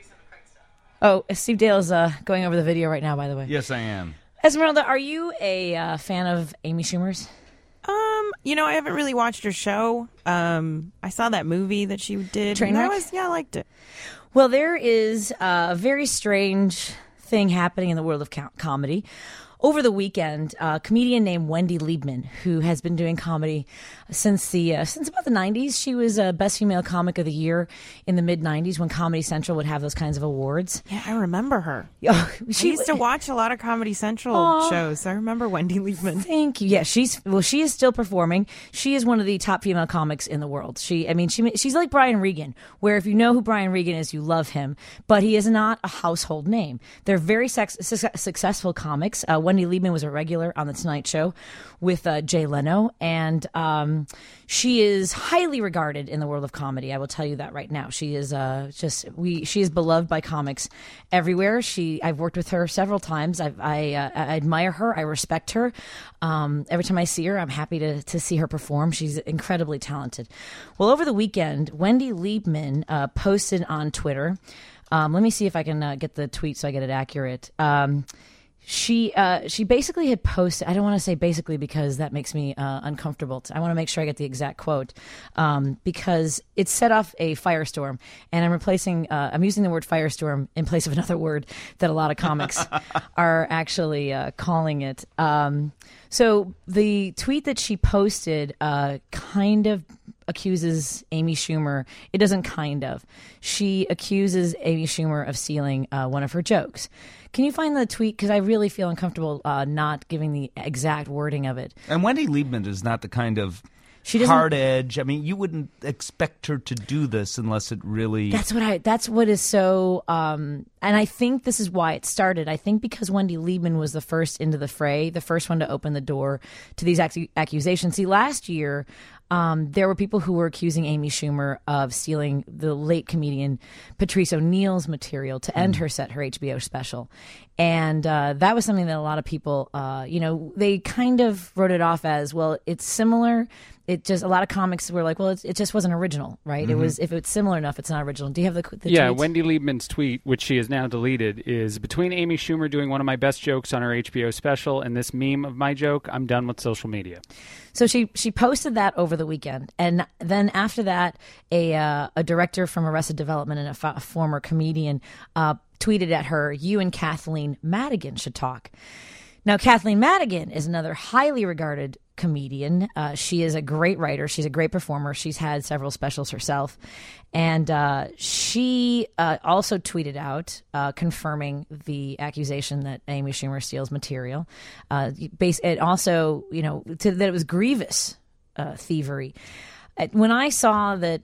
Oh, Steve Dale is uh, going over the video right now, by the way. Yes, I am. Esmeralda, are you a uh, fan of Amy Schumer's? Um, you know, I haven't really watched her show. Um, I saw that movie that she did. and Trainwreck? that was, yeah, I liked it. Well, there is a very strange thing happening in the world of co- comedy. Over the weekend, a comedian named Wendy Liebman, who has been doing comedy since the uh, since about the nineties. She was uh, Best Female Comic of the Year in the mid nineties when Comedy Central would have those kinds of awards. Yeah, I remember her. Oh, She used to watch a lot of Comedy Central Aw. shows. I remember Wendy Liebman. Thank you. Yeah, she's well. She is still performing. She is one of the top female comics in the world. She, I mean, she she's like Brian Regan, where if you know who Brian Regan is, you love him, but he is not a household name. They're very sex, su- successful comics. Uh, Wendy Liebman was a regular on the Tonight Show with uh, Jay Leno, and um, she is highly regarded in the world of comedy. I will tell you that right now. She is uh, just we. She is beloved by comics everywhere. She, I've worked with her several times. I've, I, uh, I admire her. I respect her. Um, every time I see her, I'm happy to to see her perform. She's incredibly talented. Well, over the weekend, Wendy Liebman uh, posted on Twitter. Um, let me see if I can uh, get the tweet so I get it accurate. Um, She uh, she basically had posted. I don't want to say basically because that makes me uh, uncomfortable. I want to make sure I get the exact quote um, because it set off a firestorm, and I'm replacing. Uh, I'm using the word firestorm in place of another word that a lot of comics are actually uh, calling it. Um, so the tweet that she posted uh, kind of accuses Amy Schumer. It doesn't kind of. She accuses Amy Schumer of stealing uh, one of her jokes. Can you find the tweet? Because I really feel uncomfortable uh, not giving the exact wording of it. And Wendy Liebman is not the kind of She doesn't- hard edge. I mean, you wouldn't expect her to do this unless it really. That's what I. That's what is so. Um, and I think this is why it started. I think because Wendy Liebman was the first into the fray, the first one to open the door to these ac- accusations. See, last year. Um, there were people who were accusing Amy Schumer of stealing the late comedian Patrice O'Neal's material to end her set, her H B O special. And uh, that was something that a lot of people, uh, you know, they kind of wrote it off as, well, it's similar. It just, a lot of comics were like, well, it's, it just wasn't original, right? It Mhm. was, if it's similar enough, it's not original. Do you have the, the yeah, tweets? Wendy Liebman's tweet, which she has now deleted, is between Amy Schumer doing one of my best jokes on her H B O special and this meme of my joke, I'm done with social media. So she she posted that over the weekend, and then after that, a uh, a director from Arrested Development and a, f- a former comedian uh, tweeted at her, "You and Kathleen Madigan should talk." Now, Kathleen Madigan is another highly regarded comedian. Uh, she is a great writer. She's a great performer. She's had several specials herself. And uh, she uh, also tweeted out uh, confirming the accusation that Amy Schumer steals material. Uh, base, it also, you know, to, that it was grievous uh, thievery. Uh, When I saw that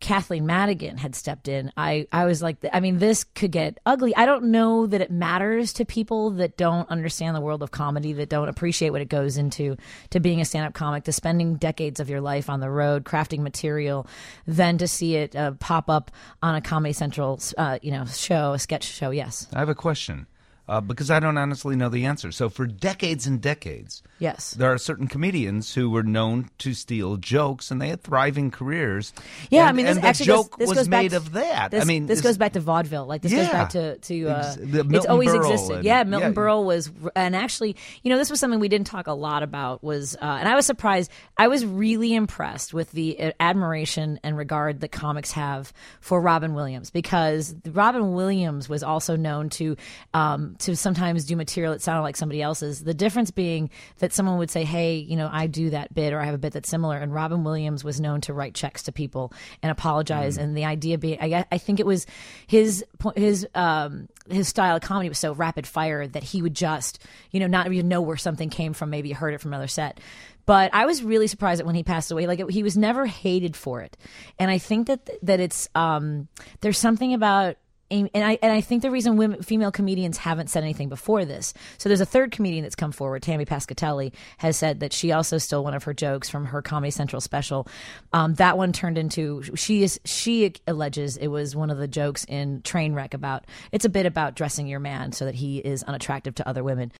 Kathleen Madigan had stepped in, I, I was like, I mean, this could get ugly. I don't know that it matters to people that don't understand the world of comedy, that don't appreciate what it goes into to being a stand-up comic, to spending decades of your life on the road crafting material, then to see it uh, pop up on a Comedy Central, uh, you know, show, a sketch show. Yes. I have a question. Uh, because I don't honestly know the answer. So for decades and decades, yes, there are certain comedians who were known to steal jokes, and they had thriving careers. Yeah, and, I mean, this and the actually joke goes, this was goes back made to, of that. This, I mean, this is, goes back to vaudeville. Like this yeah. goes back to to uh, Ex- the it's Milton always Berle existed. and- yeah, Milton yeah. Berle was, and actually, you know, this was something we didn't talk a lot about. Was uh, and I was surprised. I was really impressed with the uh, admiration and regard that comics have for Robin Williams, because Robin Williams was also known to um, to sometimes do material that sounded like somebody else's. The difference being that someone would say, hey, you know, I do that bit, or I have a bit that's similar. And Robin Williams was known to write checks to people and apologize. Mm. And the idea being, I, I think it was his his um, his style of comedy was so rapid fire that he would just, you know, not even know where something came from. Maybe you heard it from another set. But I was really surprised that when he passed away, like it, he was never hated for it. And I think that that it's um, there's something about. And I and I think the reason women, female comedians haven't said anything before this. So there's a third comedian that's come forward. Tammy Pascatelli has said that she also stole one of her jokes from her Comedy Central special. Um, that one turned into she is she alleges it was one of the jokes in Trainwreck about it's a bit about dressing your man so that he is unattractive to other women.